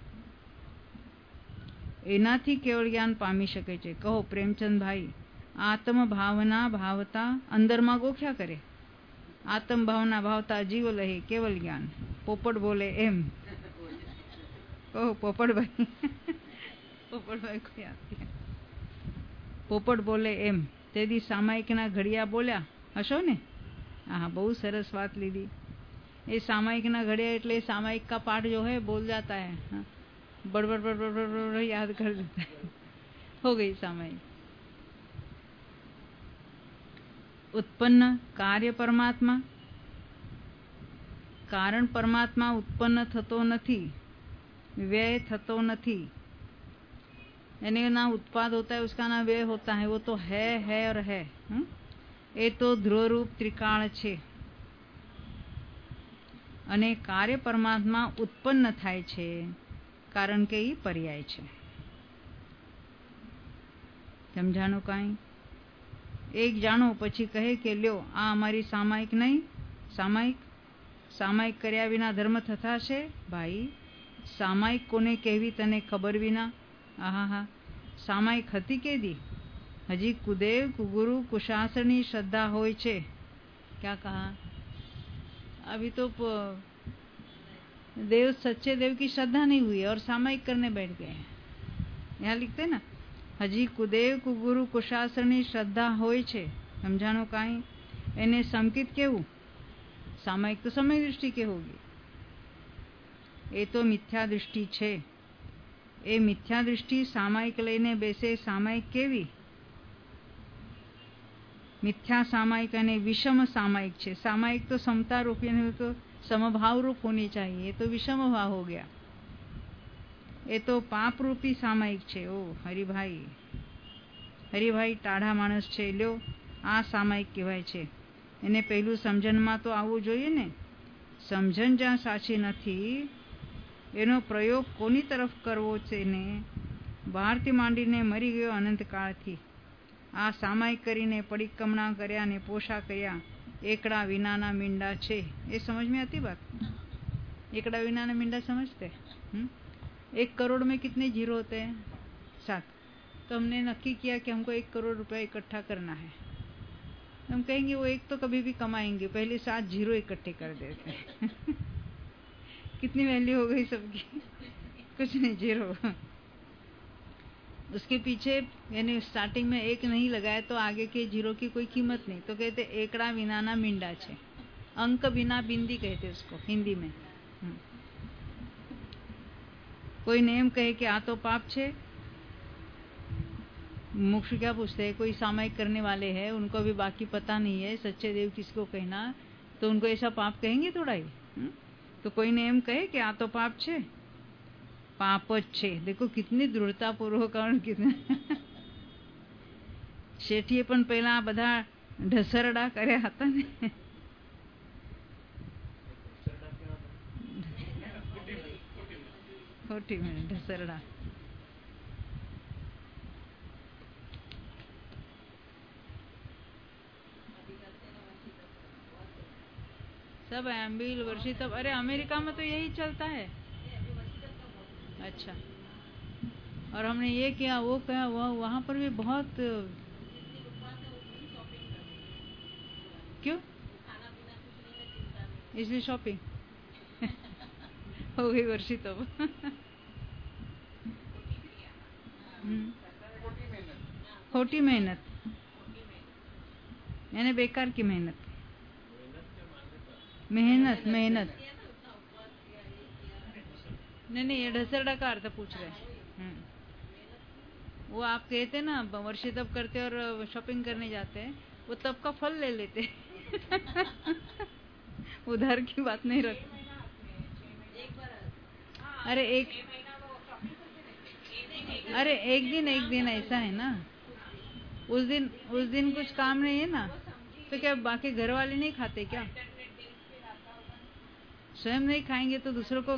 एनाथी केवल ज्ञान पामी शके छे। कहो प्रेमचंद भाई, आत्म भावना भावता अंदर में गोख्या करे, आत्म भावना भावता जीव लहे केवल ज्ञान। पोपट बोले एम। कहो पोपट भाई। पोपट भाई को याद है। पोपट बोले एम तेदी सामायिक ना घड़िया बोल्या हशो ने। हाँ, बहुत सरस बात लीधी। ये सामायिक ना घड़िया એટલે सामायिक का पाठ जो है बोल जाता है, हाँ, बड़बड़ बड़बड़ बड़बड़ याद कर देता है। हो गई सामायिक। उत्पन्न कार्य परमात्मा, कारण परमात्मा उत्पन्न थतो नथी, व्यय थतो नथी। यानी ना उत्पाद होता है उसका ना व्यय होता है, वो तो है है और है। हुँ? એ તો ધ્રુવરૂપ ત્રિકાળ છે અને કાર્ય પરમાત્મા ઉત્પન્ન થાય છે કારણ કે એ પર્યાય છે। સમજાણું કાંઈ? એક જાણો પછી કહે કે લ્યો આ અમારી સામાયિક નહીં, સામાયિક સામાયિક કર્યા વિના ધર્મ થતા છે? ભાઈ સામાયિક કોને કહેવી તને ખબર વિના? આહા હા, સામાયિક હતી કેદી? हजी कुदेव कुगुरु कुशासनी श्रद्धा होय छे। क्या कहा? अभी तो देव सच्चे देव की श्रद्धा नहीं हुई और सामायिक करने बैठ गए। यहाँ लिखते ना, हजी कुदेव कुगुरु कुशासनी श्रद्धा होय छे। समझानो काई? एने समकित केवू? सामायिक तो समय दृष्टि के होगी, ए तो मिथ्या दृष्टि छे। ए मिथ्या दृष्टि सामायिक लईने बेसे। सामायिक केवी? मिथ्या सामायिक અને विषम सामायिक छे। सामायिक तो समता रूपी है, तो समभाव रूप होनी चाहिए, ये तो विषम भाव हो गया। ये तो पाप रूपी सामायिक छे। ओ हरिभाई, हरिभाई टाढ़ा माणस छे, ल्यो आ सामायिक कहेवाय छे। એને પહેલું સમજણમાં તો આવવું જોઈએ ને। સમજણ જ્યાં સાચી નથી એનો પ્રયોગ કોની તરફ કરવો છે ને? બહારથી માંડીને મરી ગયો અનંતકાળથી આ સામાયિક કરીને પરિક્રમણા કર્યા ને પોષા કર્યા, એકડા વિનાના મીંડા છે। ये समझ में आती बात? एकड़ा विनाना मींडा समझते? हुँ? एक करोड़ में कितने जीरो होते हैं? सात। तो हमने नक्की किया कि हमको एक करोड़ रुपया इकट्ठा करना है। हम कहेंगे वो एक तो कभी भी कमाएंगे, पहले सात जीरो इकट्ठे कर देते हैं। कितनी वैल्यू हो गई सबकी? कुछ नहीं, जीरो। उसके पीछे यानी स्टार्टिंग में एक नहीं लगाया तो आगे के जीरो की कोई कीमत नहीं। तो कहते एकड़ा विनाना मींडा छे। अंक बिना बिंदी कहते उसको हिंदी में। कोई नेम कहे कि आ तो पाप छे, मोक्ष क्या पूछते हैं? कोई सामायिक करने वाले हैं, उनको अभी बाकी पता नहीं है सच्चे देव किसको कहना, तो उनको ऐसा पाप कहेंगे थोड़ा ही। तो कोई नेम कहे कि आ तो पाप छे, पाप ज छे। देखो कितनी दृढ़ता पूर्वक कितने શેઠીએ પણ પહેલા બધા ઢસરડા કર્યા હતા ને। ખોટી મેં ઢસરડા। सब एम्बिल वर्षी तब, अरे अमेरिका में तो यही चलता है। अच्छा, और हमने ये किया वो किया, वह वहाँ पर भी बहुत। क्यों? इसलिए शॉपिंग हो गई वर्षी तब। खोटी मेहनत यानी बेकार की मेहनत। मेहनत मेहनत नहीं नहीं, ये ढसरड़ा का अर्थ पूछ रहे हैं। वो आप कहते ना वर्षी तब करते और शॉपिंग करने जाते हैं, वो तब का फल ले लेते। उधार की बात नहीं रख। अरे एक अरे एक दिन एक दिन ऐसा है ना, उस दिन उस दिन कुछ काम नहीं है ना, तो क्या बाकी घर वाले नहीं खाते क्या? स्वयं नहीं खाएंगे तो दूसरों को।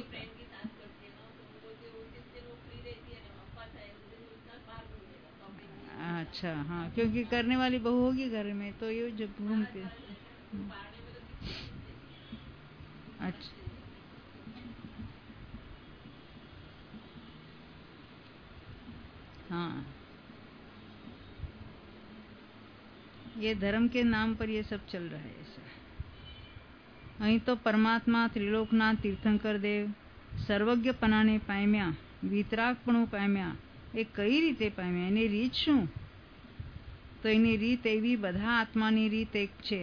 अच्छा हाँ, क्योंकि करने वाली बहू होगी घर में, तो ये जब घूमते। अच्छा हाँ, ये धर्म के नाम पर ये सब चल रहा है ऐसा। અહીં તો પરમાત્મા ત્રિલોકનાથ તીર્થંકર દેવ સર્વજ્ઞપણાને પામ્યા, વિતરાગપણું પામ્યા. એ કઈ રીતે પામ્યા? એની રીત શું? તો એની રીત એવી, બધા આત્માની રીત એક છે.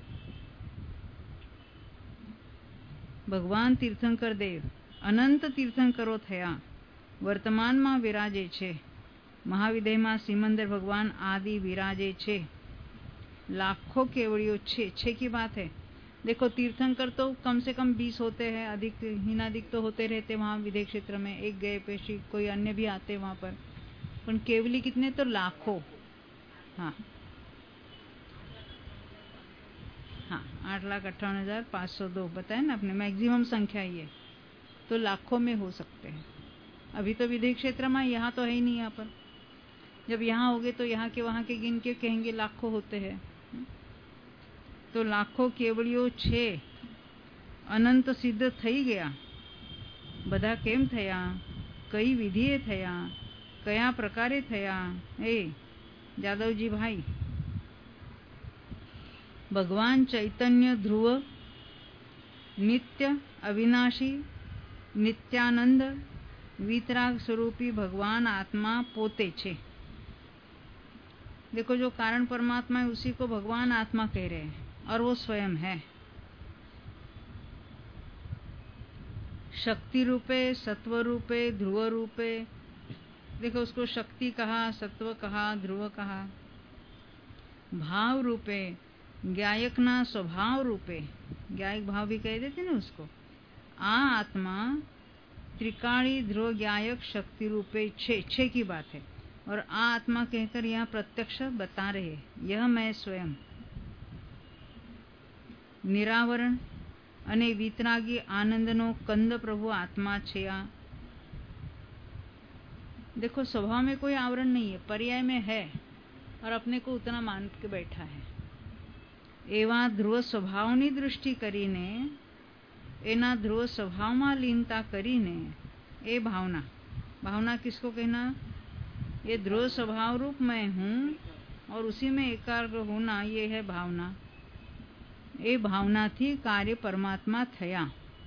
ભગવાન તીર્થંકર દેવ અનંત તીર્થંકરો થયા, વર્તમાનમાં વિરાજે છે. મહાવિદયમાં સિમંદર ભગવાન આદि विराजे छे. लाखों केवड़ियों छे छे की बात है। देखो तीर्थंकर तो कम से कम बीस होते हैं, अधिक हीनाधिक तो होते रहते वहाँ विदेश क्षेत्र में। एक गए पेशी कोई अन्य भी आते वहाँ पर, पर केवली कितने? तो लाखों। हाँ हाँ, आठ लाख अट्ठावन हजार पाँच सौ दो बताए ना अपने, मैक्सिमम संख्या ये तो लाखों में हो सकते हैं। अभी तो विदेश क्षेत्र में, यहाँ तो है ही नहीं। यहाँ पर जब यहाँ होगे तो यहाँ के वहाँ के गिन के कहेंगे लाखों होते हैं। तो लाखों केवड़ियों छे, अनंत सिद्ध थई गया. બધા કેમ થયા? કઈ વિધિએ થયા? કયા પ્રકારે થયા? એ જાદવજી ભાઈ, ભગવાન ચૈતન્ય ધ્રુવ નિત્ય અવિનાશી નિત્યાનંદ वितराग स्वरूपी भगवान आत्मा पोते छे. देखो जो कारण परमात्मा है उसी को भगवान आत्मा कह रहे हैं, और वो स्वयं है. शक्ति रूपे, सत्व रूपे, ध्रुव रूपे. देखो उसको शक्ति कहा, सत्व कहा, ध्रुव कहा. भाव रूपे, ज्ञायक ना स्वभाव रूपे, ज्ञायक भाव भी कह देते ना उसको. आ आत्मा त्रिकाणी ध्रुव ज्ञायक शक्ति रूपे छे छे की बात है. और आ आत्मा कहकर यहाँ प्रत्यक्ष बता रहे, यह मैं स्वयं निरावरण अने वितरागी आनंदनो कंद प्रभु आत्मा छे. आ देखो स्वभाव में कोई आवरण नहीं है, पर्याय में है, और अपने को उतना मान के बैठा है. एवा ध्रुव स्वभावनी दृष्टि करीने, एना ध्रुव स्वभावમાં લીનતા કરીને, ए भावना. भावना किसको कहना? ये ध्रुव स्वभाव रूप मैं हूँ और उसी में एकाग्र होना, ये है भावना. ए भावना थी कार्य परमात्मा थया.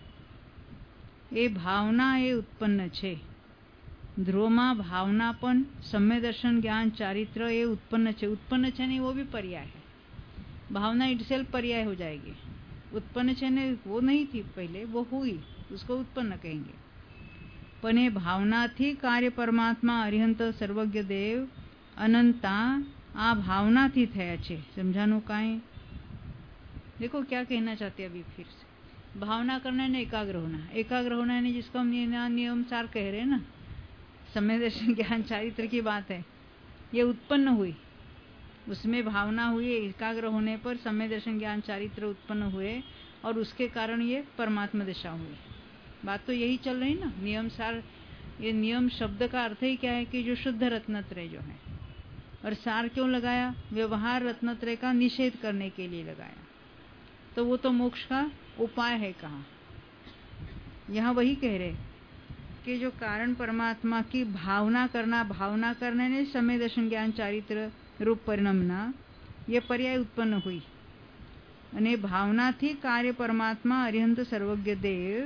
ए भावना ए उत्पन्न छे. ध्रुवમાં भावना पण सम्य दर्शन ज्ञान चारित्र ये उत्पन्न छे. उत्पन्न छे नहीं वो भी पर्याय है. भावना इटसेल्फ पर्याय हो जाएगी. उत्पन्न छे ने वो नहीं थी पहले, वो हुई, उसको उत्पन्न कहेंगे. पण ए भावना थी कार्य परमात्मा अरिहंत सर्वज्ञ देव अनंता आ भावना थी थया छे. समझानु काई? देखो क्या कहना चाहते अभी फिर से. भावना करना ने एकाग्र होना. एकाग्र होना ने जिसको हम नियम सार कह रहे हैं ना, समय दर्शन ज्ञान चारित्र की बात है. ये उत्पन्न हुई, उसमें भावना हुई, एकाग्र होने पर समय दर्शन ज्ञान चारित्र उत्पन्न हुए, और उसके कारण ये परमात्मा दशा हुई. बात तो यही चल रही ना, नियम सार. ये नियम शब्द का अर्थ ही क्या है कि जो शुद्ध रत्नत्रय जो है. और सार क्यों लगाया? व्यवहार रत्नत्रय का निषेध करने के लिए लगाया. तो वो तो मोक्ष का उपाय है. कहा यहाँ वही कह रहे कि जो कारण परमात्मा की भावना करना, भावना करने ने समय दर्शन ज्ञान चारित्र रूप परिणामना ये पर्याय उत्पन्न हुई. અને ભાવનાથી કાર્ય પરમાત્મા અરિહંત સર્વજ્ઞ દેવ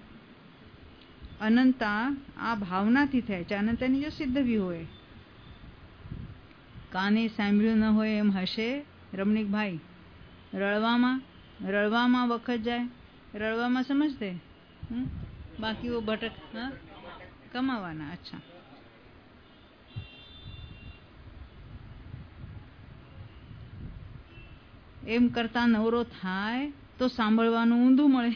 અનંતા આ ભાવનાથી થાય છે. અનંતાની જો સિદ્ધ भी હોય. કાને સાંભળ્યું ન હોય એમ હશે રમણીક ભાઈ. રળવામાં રળવામાં વખત જાય. રળવામાં સમજते હમ? બાકી वो ભટક હા કમાવાના. अच्छा એમ કરતા નવરો થાય तो सांभळवानुं ऊंधું મળે।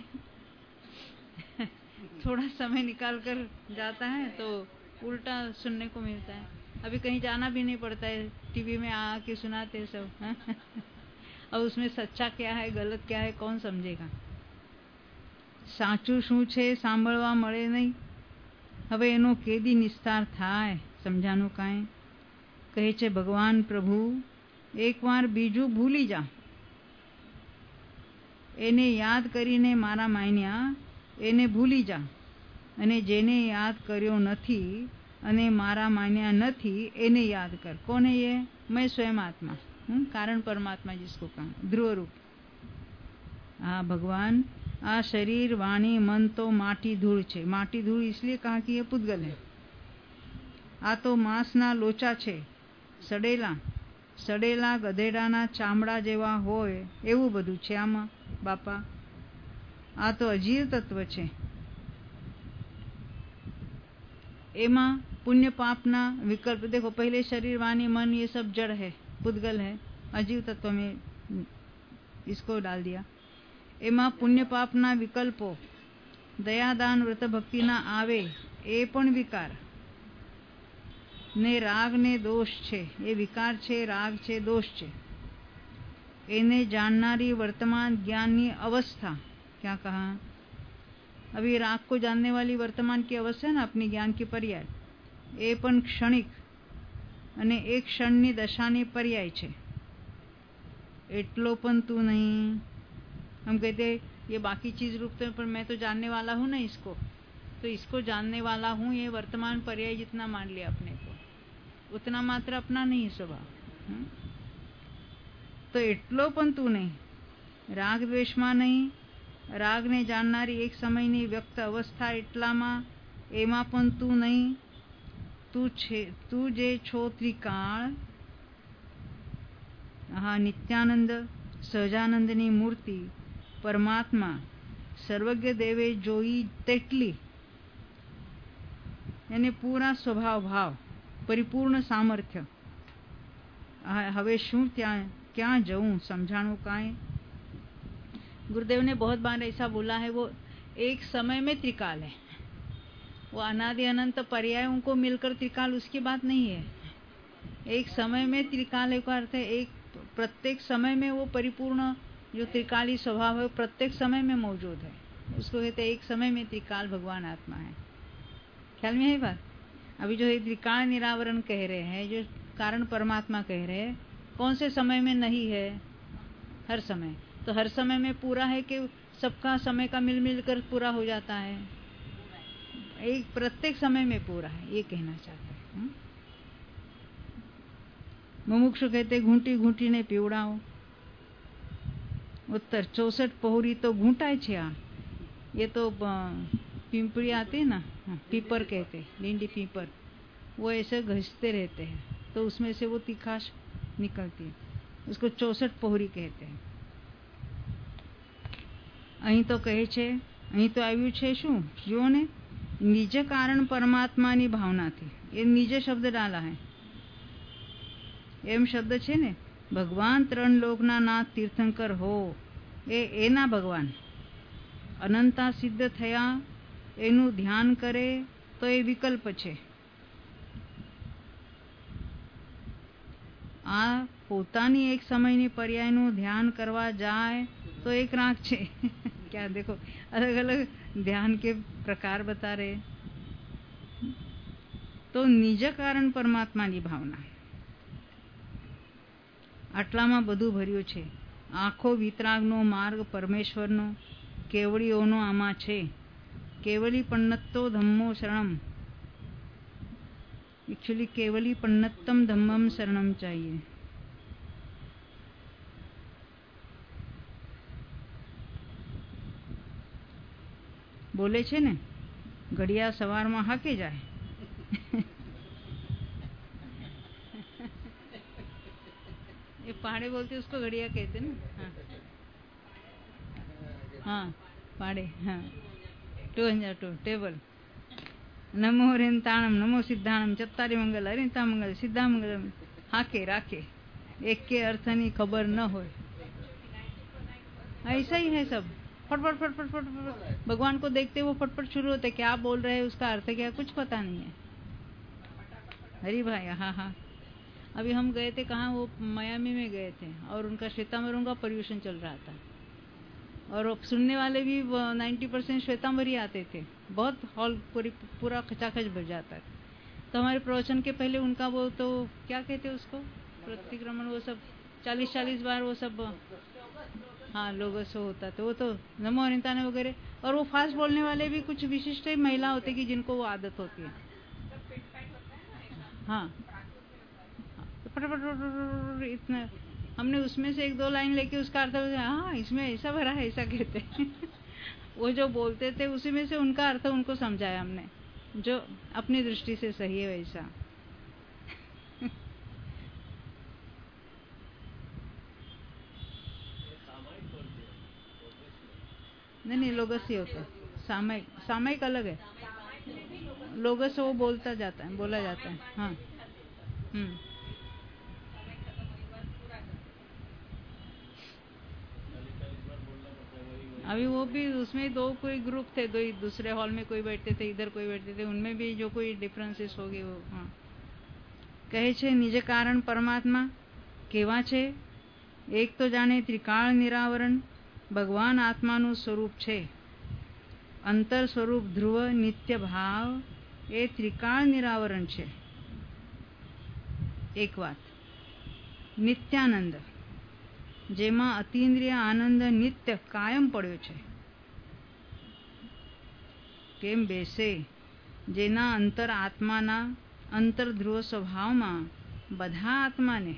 थोड़ा समय निकाल कर जाता है तो उल्टा सुनने को मिलता है। अभी कहीं जाना भी नहीं पड़ता है, टीवी में आके सुनाते सब। और उसमें सच्चा क्या है गलत क्या है कौन समझेगा। साचું શું છે સાંભળવા મળે નહીં। હવે એનો કેદી નિસ્તાર થાય સમજાનું કાંઈ। કહે છે ભગવાન પ્રભુ એકવાર બીજું ભૂલી જા, એને યાદ કરીને મારા માન્યા એને ભૂલી જા, અને જેને યાદ કર્યો નથી અને મારા માન્યા નથી એને याद कर। कौन है ये? मैं स्वयं आत्मा हूँ, कारण परमात्मा जिसको कहा ध्रुव रूप। हाँ भगवान, आ शरीर वाणी मन तो माटी धूल छे। माटी धूल इसलिए कहा कि ये पुद्गल है। आ तो मांस ना लोचा छे, सड़ेला सड़ेला गधेડાના ચામડા જેવા હોય એવું બધું છે આમાં બાપા। આ તો અજીવ તત્વ છે। एमा पुण्य पापना विकल्प देखो, पहले शरीर वाणी मन ये सब जड़ है, पुद्गल है, अजीव तत्व में इसको डाल दिया। एमा पुण्य पापना विकल्पो दयादान व्रत भक्ति ना आवे ए पण विकार ने राग ने दोष छे। ये विकार छे, राग छे, दोष छे। एने जाननारी वर्तमान ज्ञान की अवस्था क्या कहा? अभी राग को जानने वाली वर्तमान की अवस्था है ना, अपनी ज्ञान की पर्याय, ए पण क्षणिक अने एक क्षणनी दशानी पर्याय छे। एटलो पण तू नहीं। हम कहते ये बाकी चीज रूप तो, पर मैं तो जानने वाला हूँ ना इसको, तो इसको जानने वाला हूँ, ये वर्तमान पर्याय जितना मान लिया अपने को उतना मात्र अपना नहीं स्वभाव। तो एटलो पण तू नहीं, राग द्वेष में नहीं। राग ने जाननारी एक समयनी व्यक्त अवस्था એટલામાં એમાં પણ તું નહીં। તું છે, તું જે છો ત્રિકાળ। હા, નિત્યાનંદ સહજાનંદની મૂર્તિ પરમાત્મા સર્વજ્ઞ દેવે જોઈ તેટલી એને પૂરા સ્વભાવ ભાવ પરિપૂર્ણ સામર્થ્ય। હવે શું ત્યાં ક્યાં જવું સમજાણું કાંઈ। गुरुदेव ने बहुत बार ऐसा बोला है, वो एक समय में त्रिकाल है। वो अनादि अनंत पर्यायों को मिलकर त्रिकाल उसकी बात नहीं है। एक समय में त्रिकाल का अर्थ है एक प्रत्येक समय में वो परिपूर्ण जो त्रिकाली स्वभाव है प्रत्येक समय में मौजूद है, उसको कहते हैं एक समय में त्रिकाल भगवान आत्मा है। ख्याल में है बात? अभी जो ये त्रिकाल निरावरण कह रहे हैं, जो कारण परमात्मा कह रहे हैं, कौन से समय में नहीं है? हर समय। तो हर समय में पूरा है कि सबका समय का मिल मिल कर पूरा हो जाता है? एक प्रत्येक समय में पूरा है, ये कहना चाहते हैं। मुमुक्षु कहते घूंटी घूंटी ने पीवड़ाओ। उत्तर चौसठ पहुरी तो घूंटाए छे। आ ये तो पिंपड़ी आती है ना, पीपर कहते, लींडी पीपर, वो ऐसे घिसते रहते हैं तो उसमें से वो तिखाश निकलती है, उसको चौसठ पहुरी कहते हैं। અહીં તો કહે છે, અહીં તો આવ્યું છે શું? જુઓ ને, નિજ કારણ પરમાત્માની ભાવનાથી, એ નિજ શબ્દ ડાલા હે, એમ શબ્દ છે ને, ભગવાન ત્રણ લોકના નાથ તીર્થંકર હો, એ એના ભગવાન અનંતા સિદ્ધ થયા એનું ધ્યાન કરે તો એ વિકલ્પ છે। આ પોતાની એક સમયની પર્યાયનું ध्यान કરવા જાય तो एक राग छे। क्या देखो, अलग अलग ध्यान के प्रकार बता रहे। तो निज कारण परमात्मा की भावना आटलामां बधुं भर्યું છે। आखो वितरागनो मार्ग परमेश्वरनो केवड़ीओनो आमा छे। केवली पन्नत्तो धम्मो शरणम। एक्चुअली केवली पन्नत्तम धम्मम शरणम चाहिए। बोले छे ने, घड़िया सवार में हाके जाए। ये पहाड़े बोलते उसको घड़िया कहते ना। हाँ, हाँ पहाड़े, हाँ टू हंड्रेड टू टेबल। नमो रेंताणम नमो सिद्धाणम चत्तारी मंगल अरिता मंगल सिद्धा मंगल हाके राखे, एक के अर्थ नी खबर न होय। ऐसा ही है सब, फटफट फटफट फटफट भगवान को देखते वो फटफट शुरू होते, क्या बोल रहे हैं उसका अर्थ क्या कुछ पता नहीं है। हरी भाई, हाँ हाँ। अभी हम गए थे कहाँ, वो मियामी में गए थे और उनका श्वेतांबरों का पर्यूषण चल रहा था और सुनने वाले भी नब्बे परसेंट श्वेतांबरी आते थे। बहुत हॉल पूरी पूरा खचाखच भर जाता है। तो हमारे प्रवचन के पहले उनका वो तो क्या कहते उसको, प्रतिक्रमण, वो सब चालीस चालीस बार वो सब, हाँ लोगों से होता तो वो तो नमो अनिताने वगैरह। और वो फास्ट बोलने वाले भी कुछ विशिष्ट महिला होती कि जिनको वो आदत होती है। हाँ फटाफट इतना, हमने उसमें से एक दो लाइन लेके उसका अर्थ, हाँ इसमें ऐसा भरा है ऐसा कहते हैं। वो जो बोलते थे उसी में से उनका अर्थ उनको समझाया हमने, जो अपनी दृष्टि से सही है वैसा। नहीं नहीं लोगस ही होता है, सामयिक सामयिक अलग है। लोगस वो बोलता जाता है, बोला जाता है। हाँ हम्म अभी वो भी उसमें दो कोई ग्रुप थे, दो दूसरे हॉल में कोई बैठते थे, इधर कोई बैठते थे, उनमें भी जो कोई डिफरेंसेस होगी वो। हाँ કહે છે નિજ કારણ પરમાત્મા કેવા છે? એક તો જાણે ત્રિકાળ નિરાવરણ ભગવાન આત્માનું સ્વરૂપ છે, અંતર સ્વરૂપ ધ્રુવ નિત્ય ભાવ એ ત્રિકાળ નિરાવરણ છે. એક વાત, નિત્યાનંદ જેમાં અતિન્દ્રિય આનંદ નિત્ય કાયમ પડ્યો છે, કેમ બેસે જેના અંતર આત્માના અંતર ધ્રુવ સ્વભાવમાં બધા આત્માને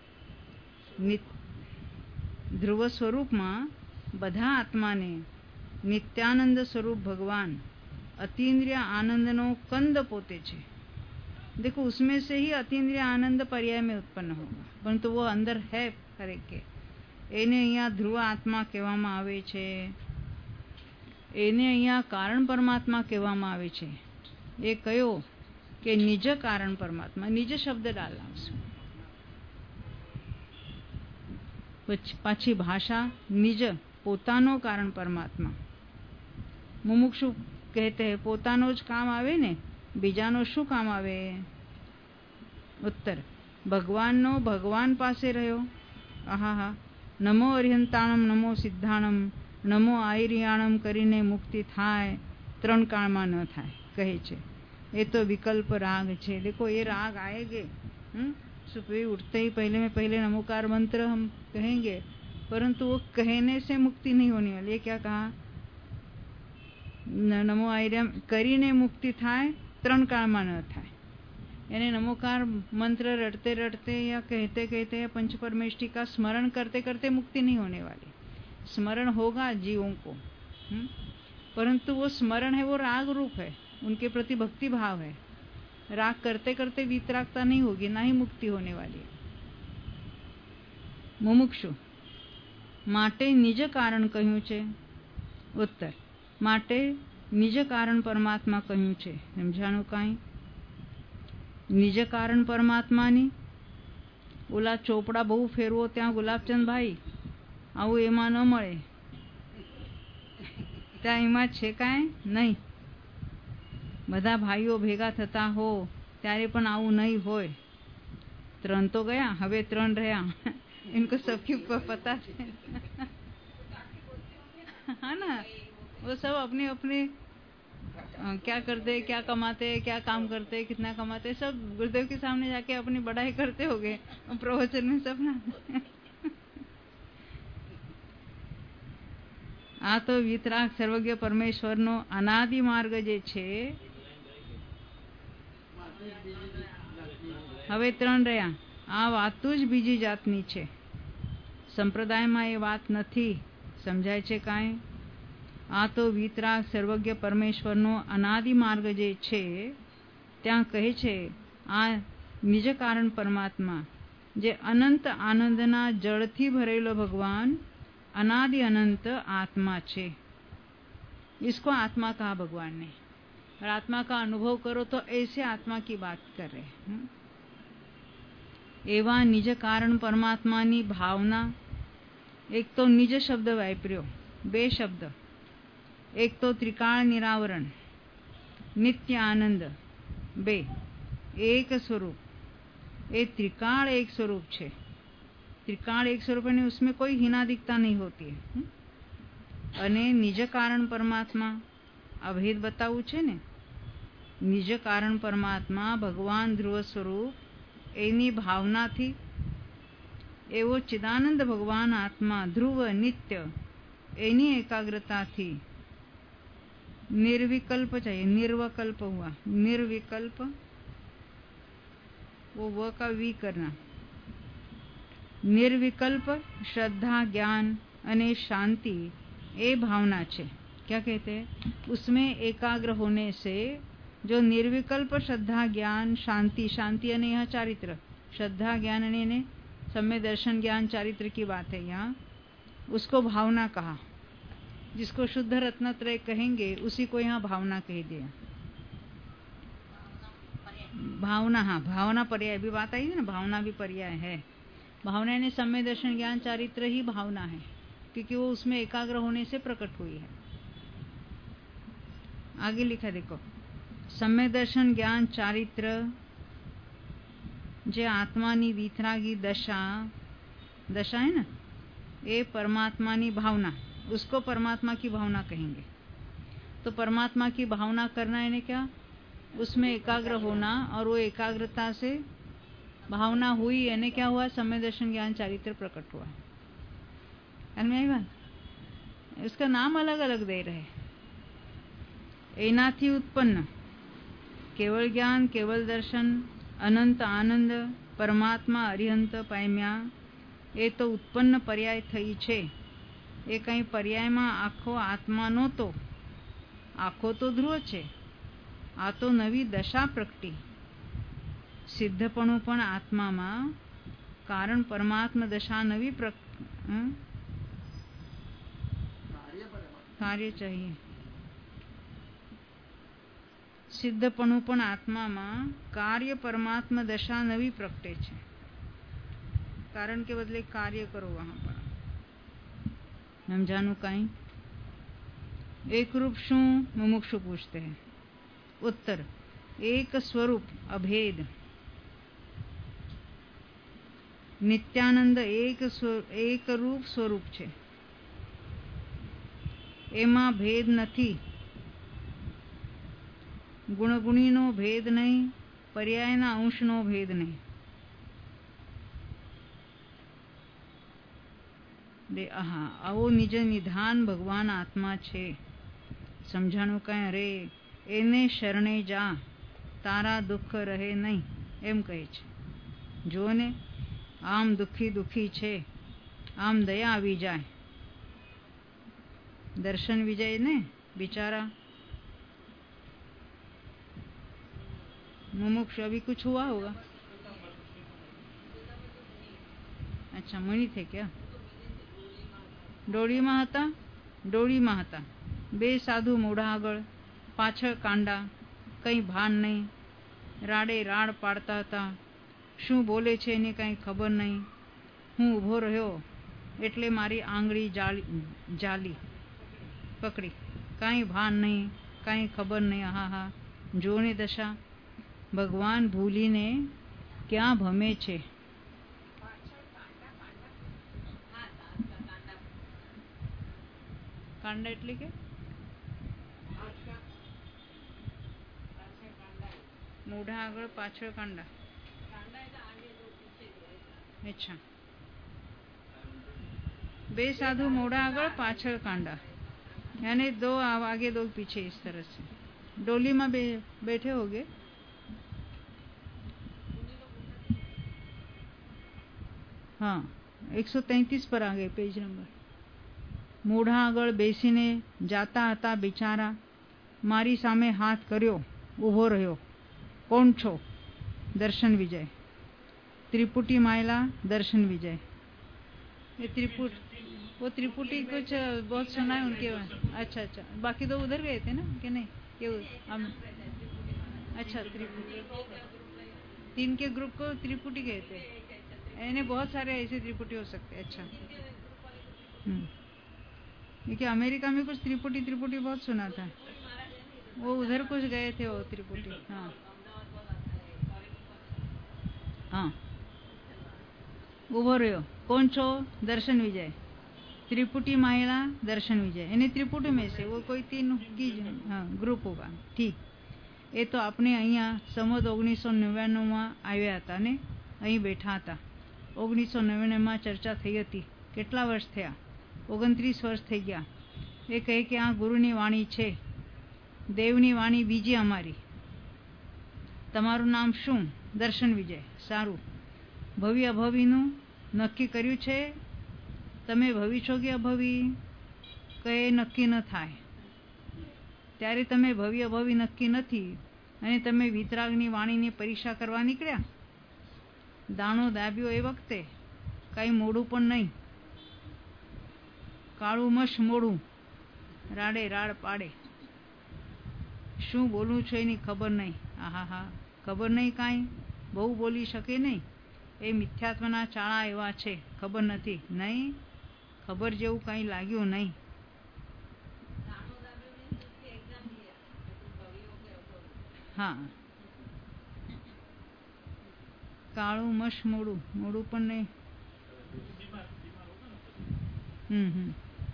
ધ્રુવ સ્વરૂપમાં બધા આત્માને નિત્યાનંદ સ્વરૂપ ભગવાન અતિન્દ્રિય આનંદનો કંદ પોતે છે. देखो उसमें से ही अतीन्द्रिय आनंद पर्याय में उत्पन्न होगा, परंतु वो अंदर है हरेक के. એને અહીંયા ધ્રુવ આત્મા કહેવામાં આવે છે, એને અહીંયા કારણ પરમાત્મા કહેવામાં આવે છે. એ કયો કે નિજ કારણ પરમાત્મા, નિજ શબ્દ ડાલશું. પાછી ભાષા નિજ પોતાનો કારણ પરમાત્મા. મુમુક્ષુ કહેતે હે પોતાનો જ કામ આવે ને, બીજાનો શું કામ આવે? ઉત્તર, ભગવાનનો ભગવાન પાસે રહ્યો. આહા હા, નમો અરિહંતાણમ નમો સિદ્ધાણમ નમો આયરિયાણમ કરીને મુક્તિ થાય, ત્રણ કાળમાં ન થાય કહે છે. ये तो विकल्प राग है. देखो ये राग आएंगे, सुबह उठते ही पहले में पहले नमोकार मंत्र हम कहेंगे, परंतु वो कहने से मुक्ति नहीं होने वाली. ये क्या कहा? नमो आयर्यम करीने मुक्ति थाय, त्रण काळमां न थाय. यानी नमोकार मंत्र रटते रटते या कहते कहते या पंच परमेष्टि का स्मरण करते करते मुक्ति नहीं होने वाली. स्मरण होगा जीवों को, परंतु वो स्मरण है वो राग रूप है, उनके प्रति भक्ति भाव है. राग करते करते वितरागता नहीं होगी, ना ही मुक्ति होने वाली है. मुमुक्षु माटे निज कारण कह્યું છે. उत्तर, माटे निज कारण परमात्मा કહ્યું છે. સમજાણું કાંઈ? निज कारण परमात्माની ઓલા ચોપડા બહુ ફેરવો ત્યાં ગુલાબચંદ ભાઈ, આવું એમાં ન મળે. ત્યાં એમાં છે કાંઈ નહીં. બધા ભાઈઓ ભેગા થતા હો ત્યારે પણ આવું નહીં હોય. ત્રણ તો ગયા, હવે ત્રણ રહ્યા. इनको सबकी पता है. हाँ ना, वो सब अपने अपने क्या करते, क्या कमाते, क्या काम करते, कितना कमाते, सब गुरुदेव के सामने जाके अपनी बढ़ाई करते हो गए प्रवचन में सब ना. आ तो वितराग सर्वज्ञ परमेश्वर नो अनादि मार्ग जे छे. હવે ત્રણ રહ્યા. આ વાતો જ બીજી જાતની છે. સંપ્રદાયમાં એ વાત નથી. સમજાય છે કાંઈ? આ તો વિતરાગ સર્વજ્ઞ પરમેશ્વરનો અનાદિ માર્ગ જે છે, ત્યાં કહે છે આ નિજ કારણ પરમાત્મા જે અનંત આનંદના જળથી ભરેલો ભગવાન अनादि अनंत आत्मा छे. इसको आत्मा कहा भगवान ने. और आत्मा का अनुभव करो तो ऐसे आत्मा की बात कर रहे हैं. एवा निज कारण परमात्मा नी भावना एक तो निज शब्द वायप्रियो बे शब्द, एक तो त्रिकाल निरावरण, नित्य आनंद बे एक स्वरूप. એ ત્રિકાળ એક સ્વરૂપ છે. ત્રિકાળ એક સ્વરૂપ અને उसमें कोई हीनादिकता नहीं होती है. અને નિજ કારણ પરમાત્મા આ ભેદ બતાવવું છે ને. નિજ કારણ પરમાત્મા ભગવાન ધ્રુવ સ્વરૂપ એની ભાવનાથી એવો ચિદાનંદ ભગવાન આત્મા ધ્રુવ નિત્ય એની એકાગ્રતાથી निर्विकल्प चाहिए. निर्वकल्प हुआ, निर्विकल्प वो व का वी करना. निर्विकल्प श्रद्धा ज्ञान अने शांति ये भावना छे. क्या कहते हैं? उसमें एकाग्र होने से जो निर्विकल्प श्रद्धा ज्ञान शांति, शांति अने यह चारित्र, श्रद्धा ज्ञान अने सम्य दर्शन ज्ञान चारित्र की बात है यहाँ, उसको भावना कहा. जिसको शुद्ध रत्नत्रय कहेंगे उसी को यहाँ भावना कह दिया. भावना, हाँ भावना पर्याय भी बात आई है ना, भावना भी पर्याय है. भावना ने सम्य दर्शन ज्ञान चारित्र ही भावना है, क्योंकि वो उसमें एकाग्र होने से प्रकट हुई है. आगे लिखा देखो, सम्य दर्शन ज्ञान चारित्र जे आत्मानी वितरागी दशा, दशा है ना, ये परमात्मानी भावना, उसको परमात्मा की भावना कहेंगे. तो परमात्मा की भावना करना यानी क्या? उसमें एकाग्र होना, और वो एकाग्रता से भावना हुई यानी क्या हुआ? सम्य दर्शन ज्ञान चारित्र प्रकट हुआ. उसका नाम अलग अलग दे रहे. एनाथी उत्पन्न केवल ज्ञान, केवल दर्शन, अनंत आनंद, परमात्मा अरिहंत पाम्या, ये तो उत्पन्न पर्याय थई छे. એ કઈ પર્યાયમાં આખો આત્મા નહોતો. આખો તો ધ્રુવ છે. આ તો નવી દશા પ્રગટી. સિદ્ધપણું પણ આત્મામાં, કારણ પરમાત્મા દશા નવી પ્રક કાર્ય चाहिए. સિદ્ધપણું પણ આત્મામાં કાર્ય પરમાત્મા દશા નવી પ્રગટે છે. કારણ के बदले कार्य करो वहां पर. समझानु कहीं? एक रूप शू? मुमुक्षु पूछते हैं. उत्तर, एक स्वरूप अभेद. नित्यानंद एक एक रूप स्वरूप छे. एमा भेद नहीं. गुणगुणीनो भेद नहीं, पर्यायना अंशनो भेद नहीं. हाँ, आवो निज निधान भगवान आत्मा छे. समझाणु कई? अरे एने शरणे जा, तारा दुख रहे नहीं, एम कहे छे. जो ने आम दुखी दुखी छे, आम दया आवी जाए. दर्शन विजय ने बिचारा मुमुक्ष, अभी कुछ हुआ होगा. अच्छा, मुनि थे क्या? डोळीमां हता. डोळीमां हता. बे साधु मोढा आगळ, पाछळ कांडा, कई भान नहीं. राडे राड पाड़ता हता. शुं बोले छे एनी कई खबर नहीं. हूँ ऊभो रह्यो एटले मारी आंगળી जाली जाली पकड़ी. कई भान नहीं, कई खबर नहीं. हा हा, जोने दशा. भगवान भूलीने क्या भमे छे. कांडा એટલે કે મોઢા આગળ પાછળ કાંડા. अच्छा, बे साधु मोढ़ा आगळ पाछळ कांडा, यानी दो आगे दो पीछे, इस तरह से. डोली में बे, बैठे होगे. हाँ, एक सौ तैंतीस पर आ गए पेज नंबर. मोढ़ा आगळ बेसीने जाता हता बिचारा. मारी सामे हाथ कर्यो, ऊभो रह्यो. कोण छो? दर्शन विजय. त्रिपुटी मायला, दर्शन विजय. ये त्रिपुट वो त्रिपुटी कुछ बहुत सुना है उनके. अच्छा अच्छा, बाकी दो उधर गए थे ना कि नहीं? ये हम अच्छा, त्रिपुटी तीन के ग्रुप को त्रिपुटी कहते हैं. यानी बहुत सारे ऐसे त्रिपुटी हो सकते हैं. अच्छा क्योंकि अमेरिका में कुछ त्रिपुटी त्रिपुटी बहुत सुना था, वो उधर कुछ गए थे वो त्रिपुटी। हाँ हाँ उभो રહ્યો कौन छो? दर्शन विजय। त्रिपुटी महिला दर्शन विजय, यानी त्रिपुटी में से वो कोई तीन की हाँ ग्रुप होगा। ठीक, એ તો આપણે અહીંયા સંવત ઓગણીસો નવ્યાણુંમાં આવ્યા હતા ને અહીં બેઠા હતા। ઓગણીસો નવ્યાણુંમાં ચર્ચા થઈ હતી। કેટલા વર્ષ થયા? ઓગણત્રીસ વર્ષ થઈ ગયા। એ કહે કે આ ગુરુની વાણી છે, દેવની વાણી બીજી અમારી। તમારું નામ શું? દર્શન વિજય। સારું, ભવિ અભવિનું નક્કી કર્યું છે? તમે ભવિ છો કે અભવિ? કહે નક્કી ન થાય। ત્યારે તમે ભવિ અભવિ નક્કી નથી અને તમે વિતરાગની વાણીની પરીક્ષા કરવા નીકળ્યા। દાણો દાબ્યો એ વખતે કાંઈ મોડું પણ નહીં। કાળું મશ મોડું રાડે રાડ પાડે। શું બોલું છું એની ખબર નહીં। આહા હા, ખબર નહીં કાંઈ, બહુ બોલી શકે નહીં। એ મિથ્યાત્વના ચાળા એવા છે, ખબર નથી નહીં, ખબર જેવું કાંઈ લાગ્યું નહીં। हाँ काळू मश मोड़ू मोड़ू पण नहीं। हम्म हम्म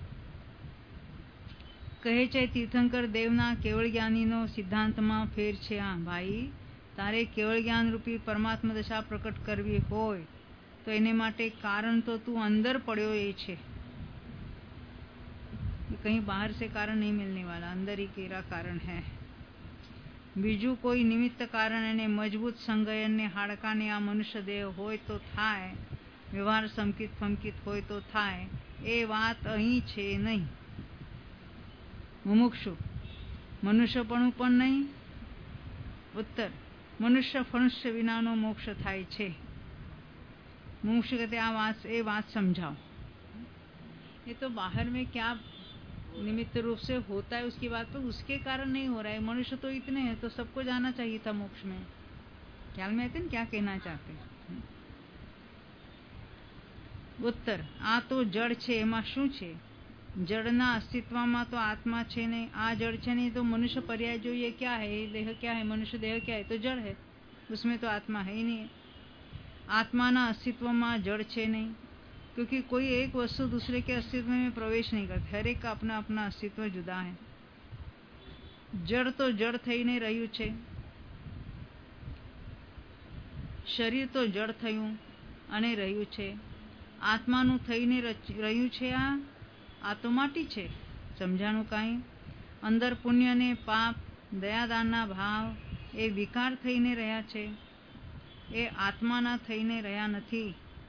कहे छे तीर्थंकर देवना केवल ज्ञानीनो सिद्धांतमां फेर छे। हाँ भाई, तारे केवल ज्ञान रूपी परमात्मा दशा प्रकट करवी होय तो एने माटे कारण तो तू अंदर पड़्यो ए छे। कहीं बाहर से कारण नहीं मिलने वाला, अंदर ही केरा कारण है। बीजू कोई निमित्त कारण एने मजबूत संगयन ने हाड़का ने आ मनुष्य देह होय तो थाय, व्यवहार समकित फमकित होय तो थाय, ए वात अहीं छे नहीं। मुमुक्षु मनुष्यपणु पण नहीं। उत्तर मनुष्य फणुष्य विनानो मोक्ष थाय छे। मुमुक्षु कहते आ बात ए बात समझाओ। ये तो बाहर में क्या निमित्त रूप से होता है उसकी बात पर, उसके कारण नहीं हो रहा है। मनुष्य तो इतने हैं तो सबको जाना चाहिए था मोक्ष में। ख्याल में आते न क्या कहना चाहते। उत्तर आ तो जड़ छे, एमां शुं छे? जड़ना अस्तित्वमां तो आत्मा छे नहीं। आ जड़ छे नहीं तो मनुष्य पर्याय જોઈએ क्या है? देह क्या है? मनुष्य देह क्या है? तो जड़ है, उसमें तो आत्मा है ही नहीं। आत्माना अस्तित्वमां जड़ छे नहीं, क्योंकि कोई एक वस्तु दूसरे के अस्तित्व में प्रवेश नहीं करती। हर एक का अपना अपना अस्तित्व जुदा है। जड़ तो जड़ थईने रह्यु छे। शरीर तो जड़ थयुं अने रह्यु छे। आत्मानुं थईने रह्यु छे। आ आ तो माटी छे। समझाणुं कांई? अंदर पुण्य ने पाप, दयादानना भाव ए विकार थईने रह्या छे। ए आत्माना थईने रह्या नथी।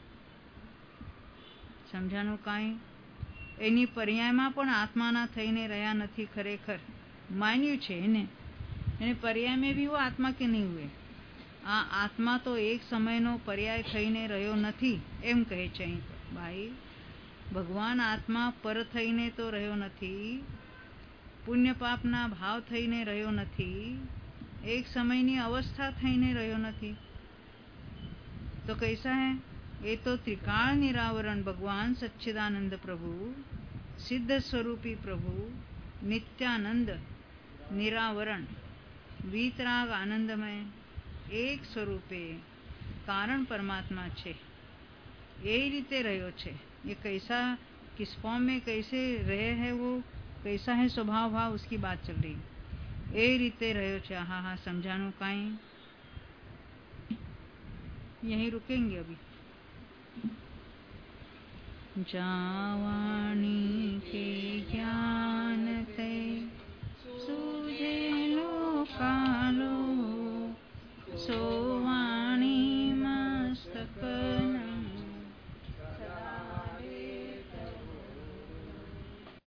समझाणुं कांई? एनी पर्यायमां पण आत्माना थईने रह्या नथी। खरेखर मान्यु छे एने एने पर्याय में भी वो आत्मा के नहीं हुए। आ आत्मा तो एक समयनो पर्याय थईने रह्यो नथी एम कहे छे। અહીં भाई भगवान आत्मा पर थईने तो रह्यो नथी, पुण्य पापना भाव थईने रह्यो नथी, एक समयनी अवस्था थईने रह्यो नथी। तो कैसा है? ये तो त्रिकाल निरावरण भगवान सच्चिदानंद प्रभु, सिद्ध स्वरूपी प्रभु, नित्यानंद निरावरण वीतराग आनंदमय एक स्वरूपे कारण परमात्मा छे। ये रीते रह्यो छे। ये कैसा, किस फॉर्म में कैसे रहे है, वो कैसा है स्वभाव भाव, उसकी बात चल रही। ए रीते रह्यो छे। हाँ हाँ समझाणुं कांई? यहीं रुकेंगे अभी। जावाणी के ज्ञान